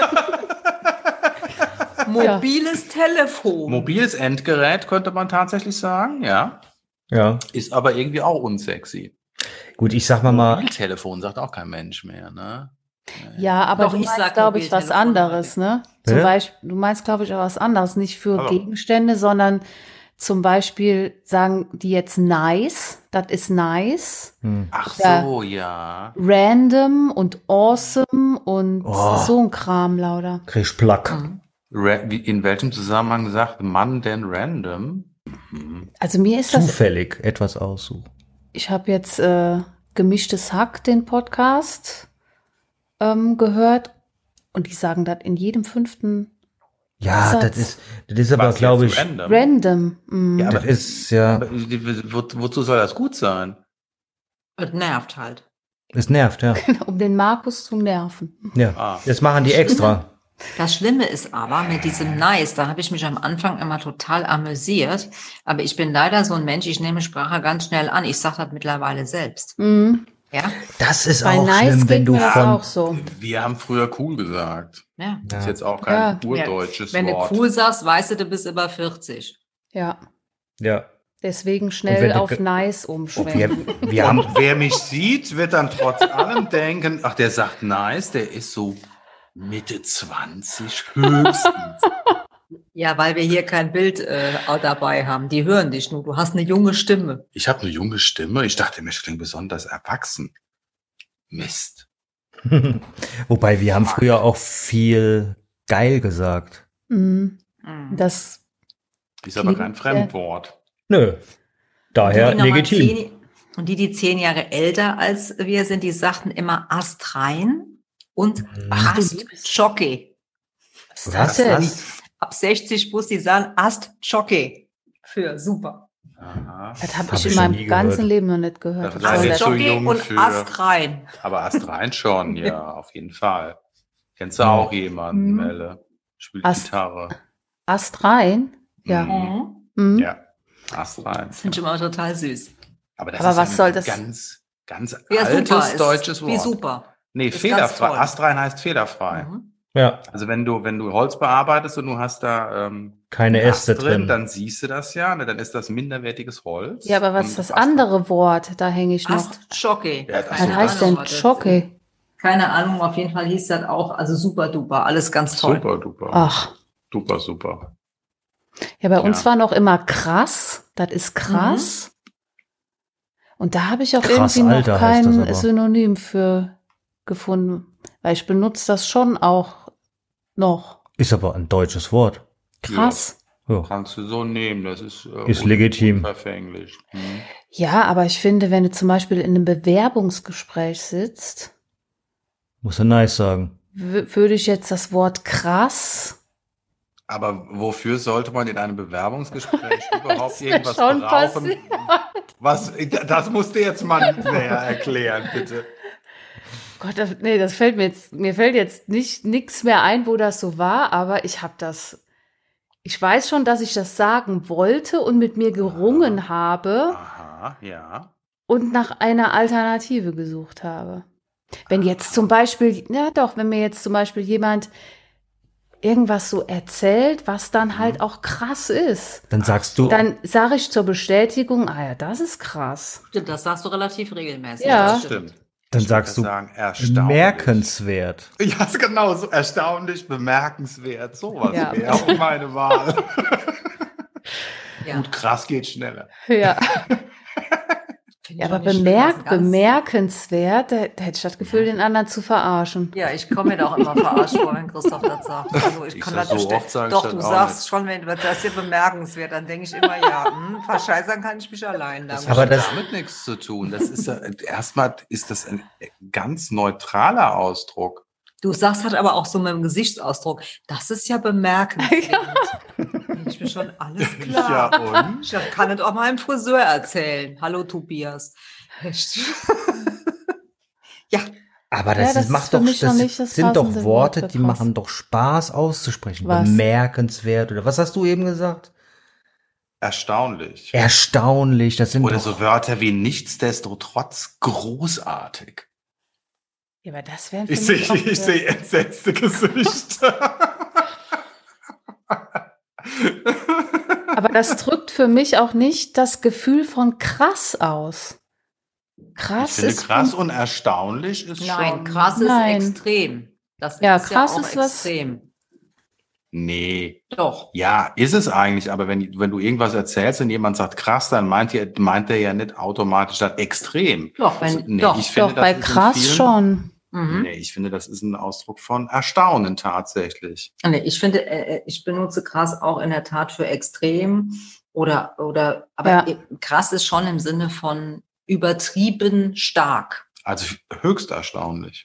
Mobiles Telefon.
Mobiles Endgerät könnte man tatsächlich sagen, ja.
Ja.
Ist aber irgendwie auch unsexy.
Gut, ich sag mal.
Mobiltelefon sagt auch kein Mensch mehr, ne?
Ja, aber
Doch,
du
ich
meinst,
sag
glaube ich, was
Mobiltelefon.
anderes, ne? Zum
Hä?
Beispiel, du meinst, glaube ich, auch was anderes. Nicht für
Aber-
Gegenstände, sondern zum Beispiel sagen die jetzt nice, das ist nice.
Ach
Ja.
so, ja.
Random und awesome und
Oh.
so ein Kram lauter.
Krieg ich Plack.
In welchem Zusammenhang sagt man denn random?
Also mir ist das,
Zufällig etwas aussuchen.
ich habe jetzt Gemischtes Hack, den Podcast, gehört und die sagen das in jedem 5.
Ja,
Satz.
das ist aber,
Was
glaube
jetzt
ich,
random?
Random. Mhm.
Ja,
das ist ja,
Aber wozu soll das gut sein?
Das nervt halt.
es nervt, ja.
Um den Markus zu nerven.
Ja,
Ah.
das machen die extra.
Das Schlimme ist aber mit diesem Nice, da habe ich mich am Anfang immer total amüsiert. Aber ich bin leider so ein Mensch, ich nehme Sprache ganz schnell an. Ich sage das mittlerweile selbst.
Mhm.
Ja,
Das ist
Bei
auch
Nice
schlimm, wenn
geht
du
mir das
von,
auch so.
Wir haben früher cool gesagt.
ja.
Das ist jetzt auch
Ja.
kein urdeutsches
Wenn
Wort.
du cool sagst, weißt du bist über 40.
Ja.
ja,
Deswegen
wenn
schnell
du
auf
ge-
nice
wir,
umschwenken.
wir haben,
Und wer mich sieht, wird dann trotz allem denken, ach, der sagt nice, der ist so Mitte 20 höchstens.
Ja, weil wir hier kein Bild auch dabei haben. Die hören dich nur. Du hast eine junge Stimme.
Ich habe eine junge Stimme. Ich dachte, Mensch, klingt besonders erwachsen. Mist.
wobei wir haben früher auch viel geil gesagt.
Mhm.
Mhm.
Das,
Ist aber
Klingt
kein Fremdwort.
Nö, daher
Die noch mal
legitim.
Und die 10 Jahre älter als wir sind, die sagten immer Astrein und
Ach, du
Astjockey.
was ist
Was?
das denn?
Was?
Ab 60 plus die sagen Astjockey. Für super.
Aha.
Das habe
Hab
ich
ich
in
schon
meinem
nie
ganzen
gehört.
Leben noch nicht gehört.
Das
Was
heißt
soll
jetzt
das?
so
Astjockey
jung
und
für-
Astrein.
Aber astrein schon, ja, auf jeden Fall. Kennst du auch jemanden,
Mhm.
Melle? Spielt
Ast-
Gitarre.
Astrein? Ja.
Mhm.
Mhm.
Ja, astrein.
Das finde ich immer total süß.
Aber das
Aber
ist
was
ein
soll das?
ganz
Ja,
altes
super. Ist
deutsches
Wie
Wort.
super.
Nee,
Ist ganz
fehlerfrei.
toll.
Astrein heißt fehlerfrei.
Mhm.
Ja,
Also wenn du Holz bearbeitest und du hast da
keine
einen Ast
Äste drin.
dann siehst du das ja, ne? Dann ist das minderwertiges Holz.
Ja, aber was
Und
ist das
Ast-
andere Wort? Da hänge ich noch.
Astjockey.
Ja, das
Was
Keine
heißt denn Jockey?
Keine Ahnung, auf jeden Fall hieß das auch, also super duper, alles ganz toll.
Super, duper.
Ach.
Super.
Ja, bei uns
Ja.
war noch immer krass. Das ist krass. Und da habe ich auch
Krass,
irgendwie noch
Alter, heißt
kein
das aber.
Synonym für gefunden. Weil ich benutze das schon auch noch.
Ist aber ein deutsches Wort.
Krass.
Ja.
Kannst du so nehmen, das ist,
Ist legitim.
Unverfänglich. Mhm.
Ja, aber ich finde, wenn du zum Beispiel in einem Bewerbungsgespräch sitzt,
Muss er nice sagen.
würde ich jetzt das Wort krass.
Aber wofür sollte man in einem Bewerbungsgespräch überhaupt
wär
irgendwas
schon
brauchen?
passiert.
Was, das musst du jetzt mal näher erklären, bitte.
Gott, das fällt mir fällt jetzt nichts mehr ein, wo das so war, aber ich weiß schon, dass ich das sagen wollte und mit mir gerungen habe
Aha, ja.
und nach einer Alternative gesucht habe. Wenn jetzt zum Beispiel, wenn mir jetzt zum Beispiel jemand irgendwas so erzählt, was dann halt auch krass ist,
Dann sagst du,
dann sage ich zur Bestätigung, ja, das ist krass.
Stimmt, das sagst du relativ regelmäßig.
Ja.
Das stimmt.
dann
Ich
sagst du
würde sagen, erstaunlich.
bemerkenswert.
Ja, ist genau so. Erstaunlich, bemerkenswert. Sowas
Ja.
wäre auch meine Wahl.
Ja.
Gut, krass geht schneller.
Ja,
Finde
ja
ich
aber
auch nicht schlimm, das ist ganz-
bemerkenswert, da hätte ich das Gefühl, den anderen zu verarschen.
Ja, ich komme mir da auch immer verarscht vor, wenn Christoph das sagt. Also ich
Ich
kann
sag
das
so
bestellen.
oft, sag ich
Doch,
das
du
auch
sagst
nicht.
schon, wenn das ist hier bemerkenswert, dann denke ich immer, ja, verscheißern kann ich mich allein
Das
damit.
Aber
hat
das-
damit nichts zu tun. Das ist erstmal ist das ein ganz neutraler Ausdruck.
Du sagst halt aber auch so mit dem Gesichtsausdruck, das ist ja bemerkenswert. Denke ich mir schon, alles klar.
Ja, und?
Ich kann es auch meinem Friseur erzählen. Hallo Tobias. Echt? Ja,
Aber
Ja, das ist
macht
für
doch,
mich noch nicht das
sind doch
passende
Worte,
Wort
die
für krass.
machen doch Spaß auszusprechen.
Was?
Bemerkenswert oder was hast du eben gesagt?
Erstaunlich.
Erstaunlich, das sind
Oder
doch,
so Wörter wie nichtsdestotrotz großartig.
Ja, aber das wären für
Ich
mich
sehe
auch
seh entsetzte Gesichter.
Aber das drückt für mich auch nicht das Gefühl von krass aus.
Ich
Krass
finde,
ist
krass und erstaunlich ist
nein,
schon...
krass ist
Nein.
extrem. Das
Ja,
ist
krass
ja auch
ist was-
extrem.
Nee.
Doch.
Ja, ist es eigentlich, aber wenn du irgendwas erzählst und jemand sagt krass, dann meint er ja nicht automatisch das extrem.
Doch,
Also,
wenn,
nee,
doch.
ich finde,
doch bei
das ist in
krass
vielen-
schon.
Nee, ich finde, das ist ein Ausdruck von Erstaunen tatsächlich.
Nee, ich finde, ich benutze krass auch in der Tat für extrem aber krass ist schon im Sinne von übertrieben stark.
Also höchst erstaunlich.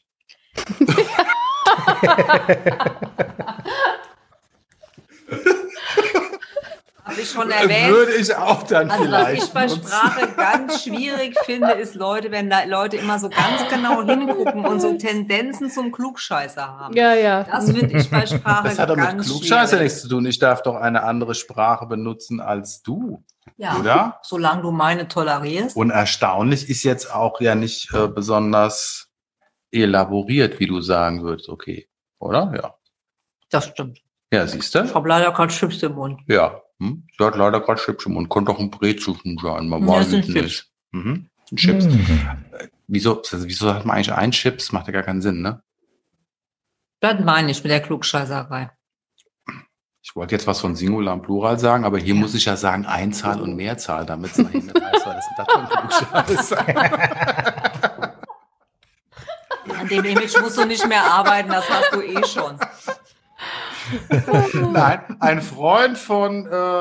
Habe ich schon erwähnt.
Würde ich auch dann
Also
vielleicht
was ich bei
nutzen.
Sprache ganz schwierig finde, ist wenn da Leute immer so ganz genau hingucken und so Tendenzen zum Klugscheißer haben.
Ja.
Das finde ich bei Sprache
Das hat doch mit
ganz
Klugscheißer
schwierig.
nichts zu tun. Ich darf doch eine andere Sprache benutzen als du,
Ja,
oder?
solange du meine tolerierst.
Und erstaunlich ist jetzt auch ja nicht besonders elaboriert, wie du sagen würdest. Okay, oder? Ja.
Das stimmt.
Ja, siehst
Ich
du?
habe leider keinen Chips im Mund.
Ja. Sie hat leider gerade Chips im Mund. Könnte doch ein Brezelchen sein. Man
Ja,
weiß
das sind
es nicht. Chips. Wieso hat man eigentlich einen Chips? Macht ja gar keinen Sinn, ne?
Das meine ich mit der Klugscheißerei.
Ich wollte jetzt was von Singular und Plural sagen, aber hier muss ich ja sagen Einzahl und Mehrzahl, damit es nachher nicht weiß, was das für ein Klugscheißer.
An dem Image musst du nicht mehr arbeiten, das hast du eh schon.
Nein, ein Freund von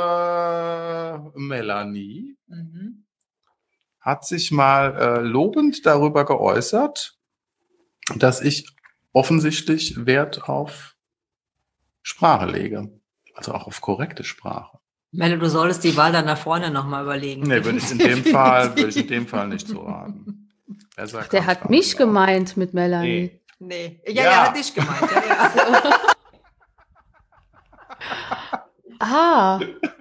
Melanie hat sich mal lobend darüber geäußert, dass ich offensichtlich Wert auf Sprache lege. Also auch auf korrekte Sprache.
Melle, du solltest die Wahl dann nach vorne nochmal überlegen.
Nee, würde ich in dem Fall nicht so raten.
Der hat mich gemeint mit Melanie.
Nee.
Ja.
Er hat dich gemeint. Ja.
Ah.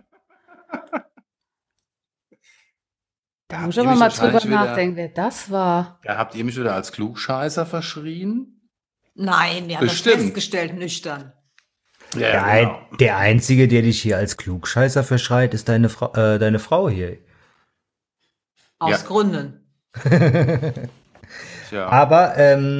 Da muss ich aber mal drüber nachdenken, wer das war.
Ja, habt ihr mich wieder als Klugscheißer verschrien?
Nein, wir haben
Bestimmt.
das festgestellt, nüchtern.
Ja,
Der Einzige, der dich hier als Klugscheißer verschreit, ist deine Frau hier.
Aus
Ja.
Gründen.
Tja.
Aber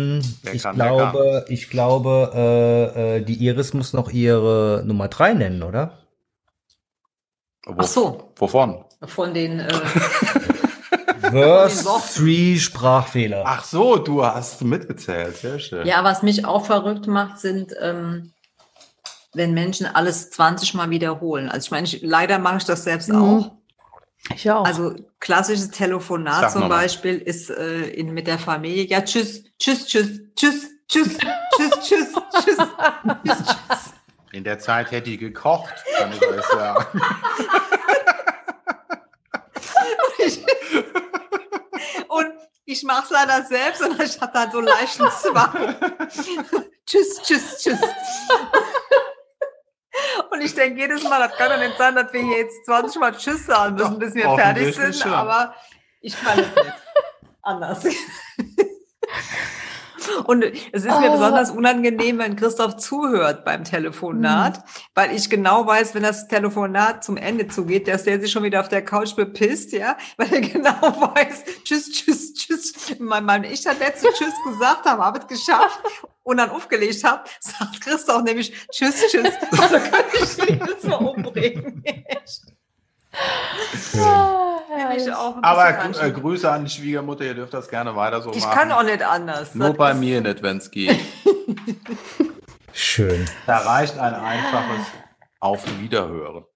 ich
glaube, die Iris muss noch ihre Nummer 3 nennen, oder?
Ach so.
Wovon?
Von den
Verse
Worten.
3 Sprachfehler.
Ach so, du hast mitgezählt. Sehr schön.
Ja, was mich auch verrückt macht, sind, wenn Menschen alles 20 Mal wiederholen. Also ich meine, leider mache ich das selbst auch.
Ich auch.
Also klassisches Telefonat
Sag
zum
noch mal.
Beispiel ist mit der Familie, ja tschüss, tschüss, tschüss, tschüss, tschüss, tschüss, tschüss, tschüss, tschüss.
In der Zeit hätte ich gekocht, kann ich euch sagen.
Und ich mache es leider selbst und ich habe da so leichten Zwang. Tschüss, tschüss, tschüss. Und ich denke jedes Mal, das kann doch nicht sein, dass wir hier jetzt 20 Mal Tschüss sagen müssen, bis wir fertig
offensichtlich
sind,
schon.
aber ich kann es nicht anders. Und es ist mir besonders unangenehm, wenn Christoph zuhört beim Telefonat, weil ich genau weiß, wenn das Telefonat zum Ende zugeht, dass der sich schon wieder auf der Couch bepisst, ja, weil er genau weiß, tschüss, tschüss, tschüss. Wenn ich das letzte Tschüss gesagt habe es geschafft und dann aufgelegt habe, sagt Christoph nämlich tschüss, tschüss. Und dann könnte ich ihn jetzt mal umbringen. Finde ich auch ein bisschen
Aber
anstrengend.
Grüße an die Schwiegermutter, ihr dürft das gerne weiter so
Ich
machen.
kann auch nicht anders.
Nur
Das
bei
ist-
mir nicht, wenn es geht.
Schön.
Da reicht ein einfaches Auf Wiederhören.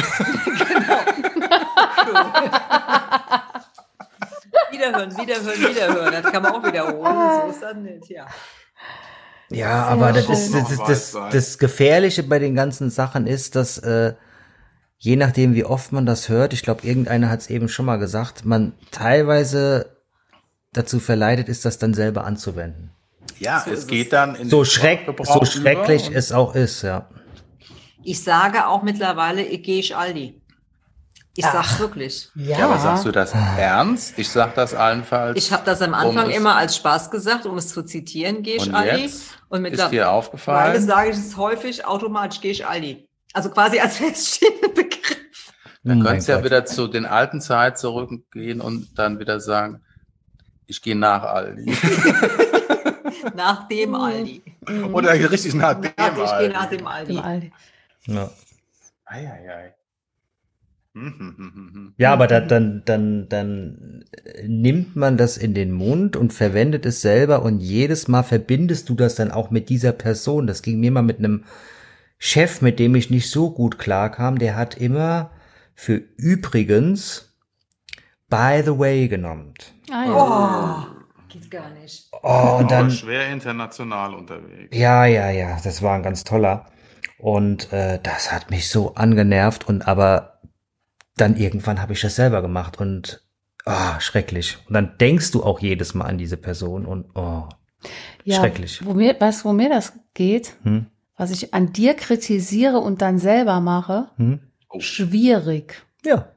Wiederhören. Das kann man auch wiederholen. So ist das nicht, ja.
Ja, aber das,
schön.
ist, das Gefährliche bei den ganzen Sachen ist, dass je nachdem, wie oft man das hört, ich glaube, irgendeiner hat es eben schon mal gesagt, man teilweise dazu verleitet ist, das dann selber anzuwenden.
Ja,
So
es
ist
geht dann in
So
den Sprachgebrauch
so schrecklich
über und-
es auch ist, ja.
Ich sage auch mittlerweile, ich gehe ich Aldi. Ich sag's wirklich.
Ja, aber sagst du das ernst? Ich sag das allenfalls.
Ich habe das am Anfang
Um es-
immer als Spaß gesagt, um es zu zitieren, gehe ich
Und
Aldi.
jetzt
Und
ist dir
mittlerweile
aufgefallen?
sage ich es häufig, automatisch gehe ich Aldi. Also quasi als feststehender Begriff.
Dann
Mein
könntest du ja
Gott.
wieder zu den alten Zeit zurückgehen und dann wieder sagen, ich gehe nach Aldi.
Nach dem Aldi.
Oder richtig nach dem
Ich gehe
Aldi.
nach dem Aldi.
Dem Aldi.
Ja.
Eieiei.
Ja, aber dann nimmt man das in den Mund und verwendet es selber und jedes Mal verbindest du das dann auch mit dieser Person. Das ging mir mal mit einem Chef, mit dem ich nicht so gut klarkam, der hat immer für übrigens by the way genommen.
Ah, ja.
Geht gar nicht.
Oh, und dann,
schwer international unterwegs.
ja, das war ein ganz toller. Und das hat mich so angenervt aber dann irgendwann habe ich das selber gemacht und schrecklich. Und dann denkst du auch jedes Mal an diese Person und schrecklich.
Wo mir das geht, was ich an dir kritisiere und dann selber mache, schwierig.
Ja.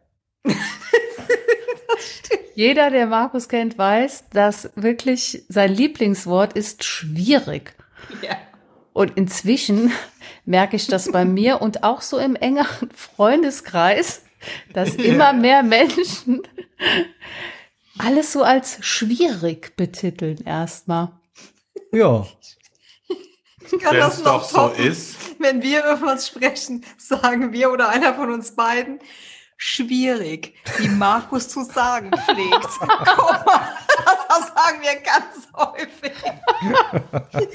Jeder, der Markus kennt, weiß, dass wirklich sein Lieblingswort ist schwierig.
Ja.
Und inzwischen merke ich das bei mir und auch so im engeren Freundeskreis, dass immer mehr Menschen alles so als schwierig betiteln erstmal.
Ja.
Ich kann
Wenn
das
es
noch
doch so
toppen.
ist.
Wenn wir über was sprechen, sagen wir oder einer von uns beiden, schwierig, wie Markus zu sagen pflegt. Guck mal, das sagen wir ganz häufig.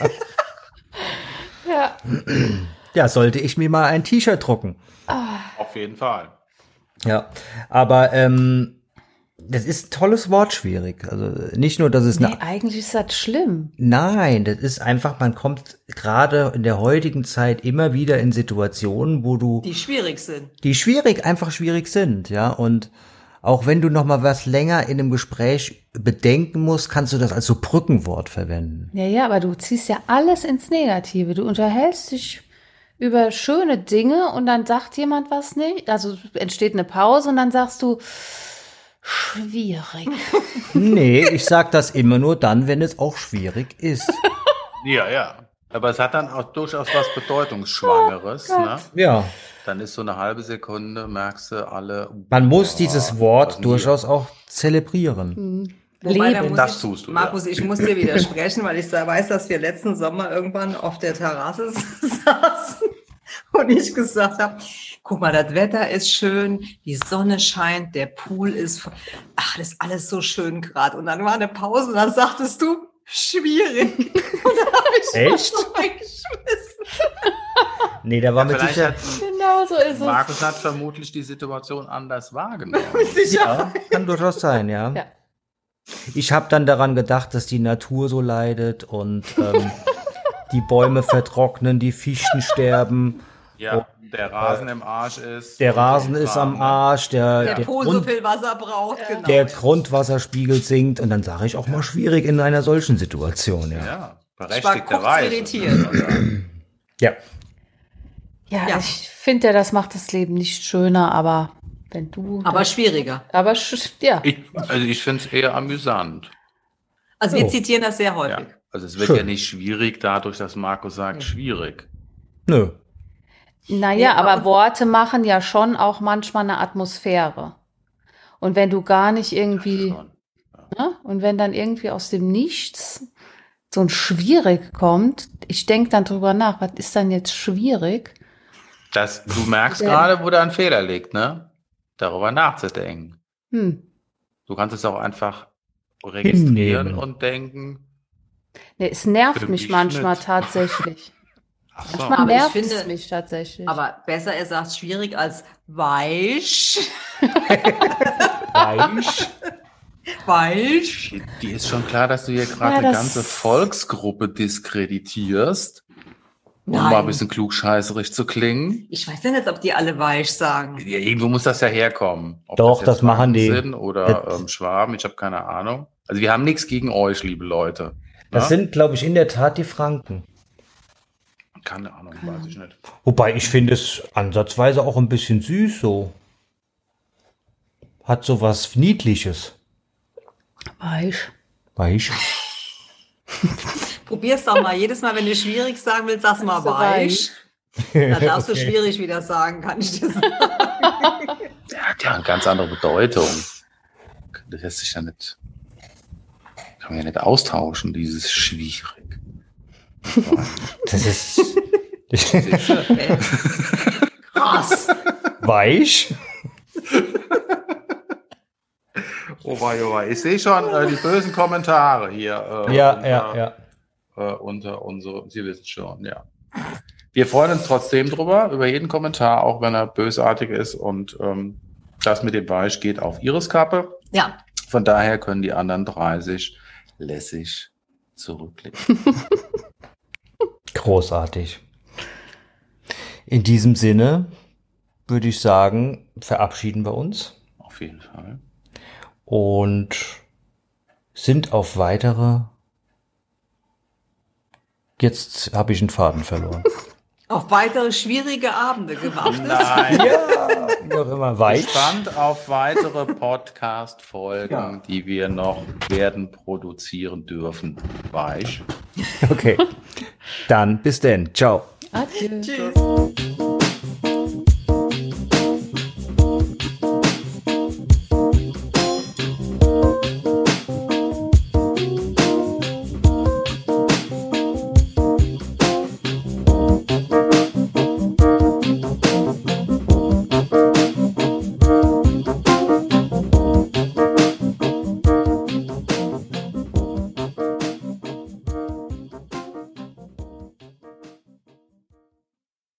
Ja.
Ja, sollte ich mir mal ein T-Shirt drucken.
Auf jeden Fall.
Ja, aber das ist ein tolles Wort schwierig. Also nicht nur, dass es
Nee, eigentlich ist das schlimm.
Nein, das ist einfach, man kommt gerade in der heutigen Zeit immer wieder in Situationen, wo
Die schwierig sind.
die einfach schwierig sind, ja. Und auch wenn du noch mal was länger in einem Gespräch bedenken musst, kannst du das als so Brückenwort verwenden.
Ja, aber du ziehst ja alles ins Negative. Du unterhältst dich über schöne Dinge und dann sagt jemand was nicht. Also entsteht eine Pause und dann sagst du, schwierig.
Nee, ich sag das immer nur dann, wenn es auch schwierig ist.
Ja. Aber es hat dann auch durchaus was Bedeutungsschwangeres. Ne?
Ja,
Dann ist so eine halbe Sekunde, merkst du alle.
man muss dieses
was
Wort
denn
durchaus auch zelebrieren.
Wobei, da
Leben.
muss
Das
ich,
tust du,
Markus,
ja.
ich muss dir widersprechen, weil ich weiß, dass wir letzten Sommer irgendwann auf der Terrasse saßen und ich gesagt habe, guck mal, das Wetter ist schön, die Sonne scheint, der Pool ist, das ist alles so schön gerade. Und dann war eine Pause und dann sagtest du, schwierig. Und dann habe ich
Echt?
so eingeschmissen.
Nee, da war mit
Vielleicht
Sicherheit.
hat
Genau so ist es.
Markus hat vermutlich die Situation anders wahrgenommen.
Ja, kann durchaus sein, ja.
Ja.
Ich habe dann daran gedacht, dass die Natur so leidet und die Bäume vertrocknen, die Fichten sterben,
Ja, der Rasen im Arsch ist.
der Rasen ist am Arsch,
Der
der,
Pool so viel Wasser braucht, genau.
der Grundwasserspiegel sinkt und dann sage ich auch mal schwierig in einer solchen Situation, ja.
Ja,
Ich war kurz
berechtigterweise.
irritiert.
Ja,
Ja, ich finde ja, das macht das Leben nicht schöner, aber wenn du.
Aber schwieriger.
Aber ja.
Ich finde es eher amüsant.
Also wir
So.
zitieren das sehr häufig.
Ja. Also es wird
Schön.
ja nicht schwierig dadurch, dass Markus sagt, schwierig.
nö.
Naja,
Nee,
aber
aber-
Worte machen ja schon auch manchmal eine Atmosphäre. Und wenn du gar nicht irgendwie,
Schon.
ne? Und wenn dann irgendwie aus dem Nichts so ein schwierig kommt, ich denke dann drüber nach, was ist dann jetzt schwierig?
Du merkst gerade, wo da ein Fehler liegt, ne? Darüber nachzudenken. Du kannst es auch einfach registrieren
Hinnehmen.
und denken,
Nee, es nervt
Für
mich
mich
manchmal
nicht.
tatsächlich.
ach so,
Manchmal
Aber ich
nervt es
finde-
mich tatsächlich.
Aber besser, er sagt schwierig als weich.
Weich.
Weich.
die ist schon klar, dass du hier gerade
Ja,
eine
das-
ganze Volksgruppe diskreditierst, um
Nein.
mal ein bisschen klugscheißerig zu klingen.
Ich weiß ja nicht, ob die alle weich sagen.
Ja, irgendwo muss das ja herkommen. Ob
Doch,
jetzt
das machen
Franken
die.
sind oder Schwaben, ich habe keine Ahnung. Also wir haben nichts gegen euch, liebe Leute.
Das
Ja?
sind, glaube ich, in der Tat die Franken.
Keine Ahnung, weiß ich nicht.
Wobei ich finde es ansatzweise auch ein bisschen süß so. Hat so was Niedliches.
Weich.
Weich.
Probier's doch mal. Jedes Mal, wenn du schwierig sagen willst, sag's mal
So
weich. Dann darfst du schwierig wieder sagen, kann ich dir sagen.
Der hat ja eine ganz andere Bedeutung. Das lässt sich ja nicht, kann man ja nicht austauschen, dieses schwierig.
Das ist
Krass.
weich.
Oh wei. Ich sehe schon die bösen Kommentare hier. Unter unsere, Sie wissen schon, ja. Wir freuen uns trotzdem drüber, über jeden Kommentar, auch wenn er bösartig ist. Und das mit dem Weich geht auf Ihres Kappe.
Ja.
Von daher können die anderen 30 lässig zurücklegen.
Großartig. In diesem Sinne würde ich sagen, verabschieden wir uns.
Auf jeden Fall.
Und sind auf weitere... Jetzt habe ich einen Faden verloren.
Auf weitere schwierige Abende gewartet.
Nein.
Ja, noch immer weich.
Gespannt auf weitere Podcast-Folgen, die wir noch werden produzieren dürfen. Weich.
Okay. Dann bis denn. Ciao.
Adieu.
Tschüss.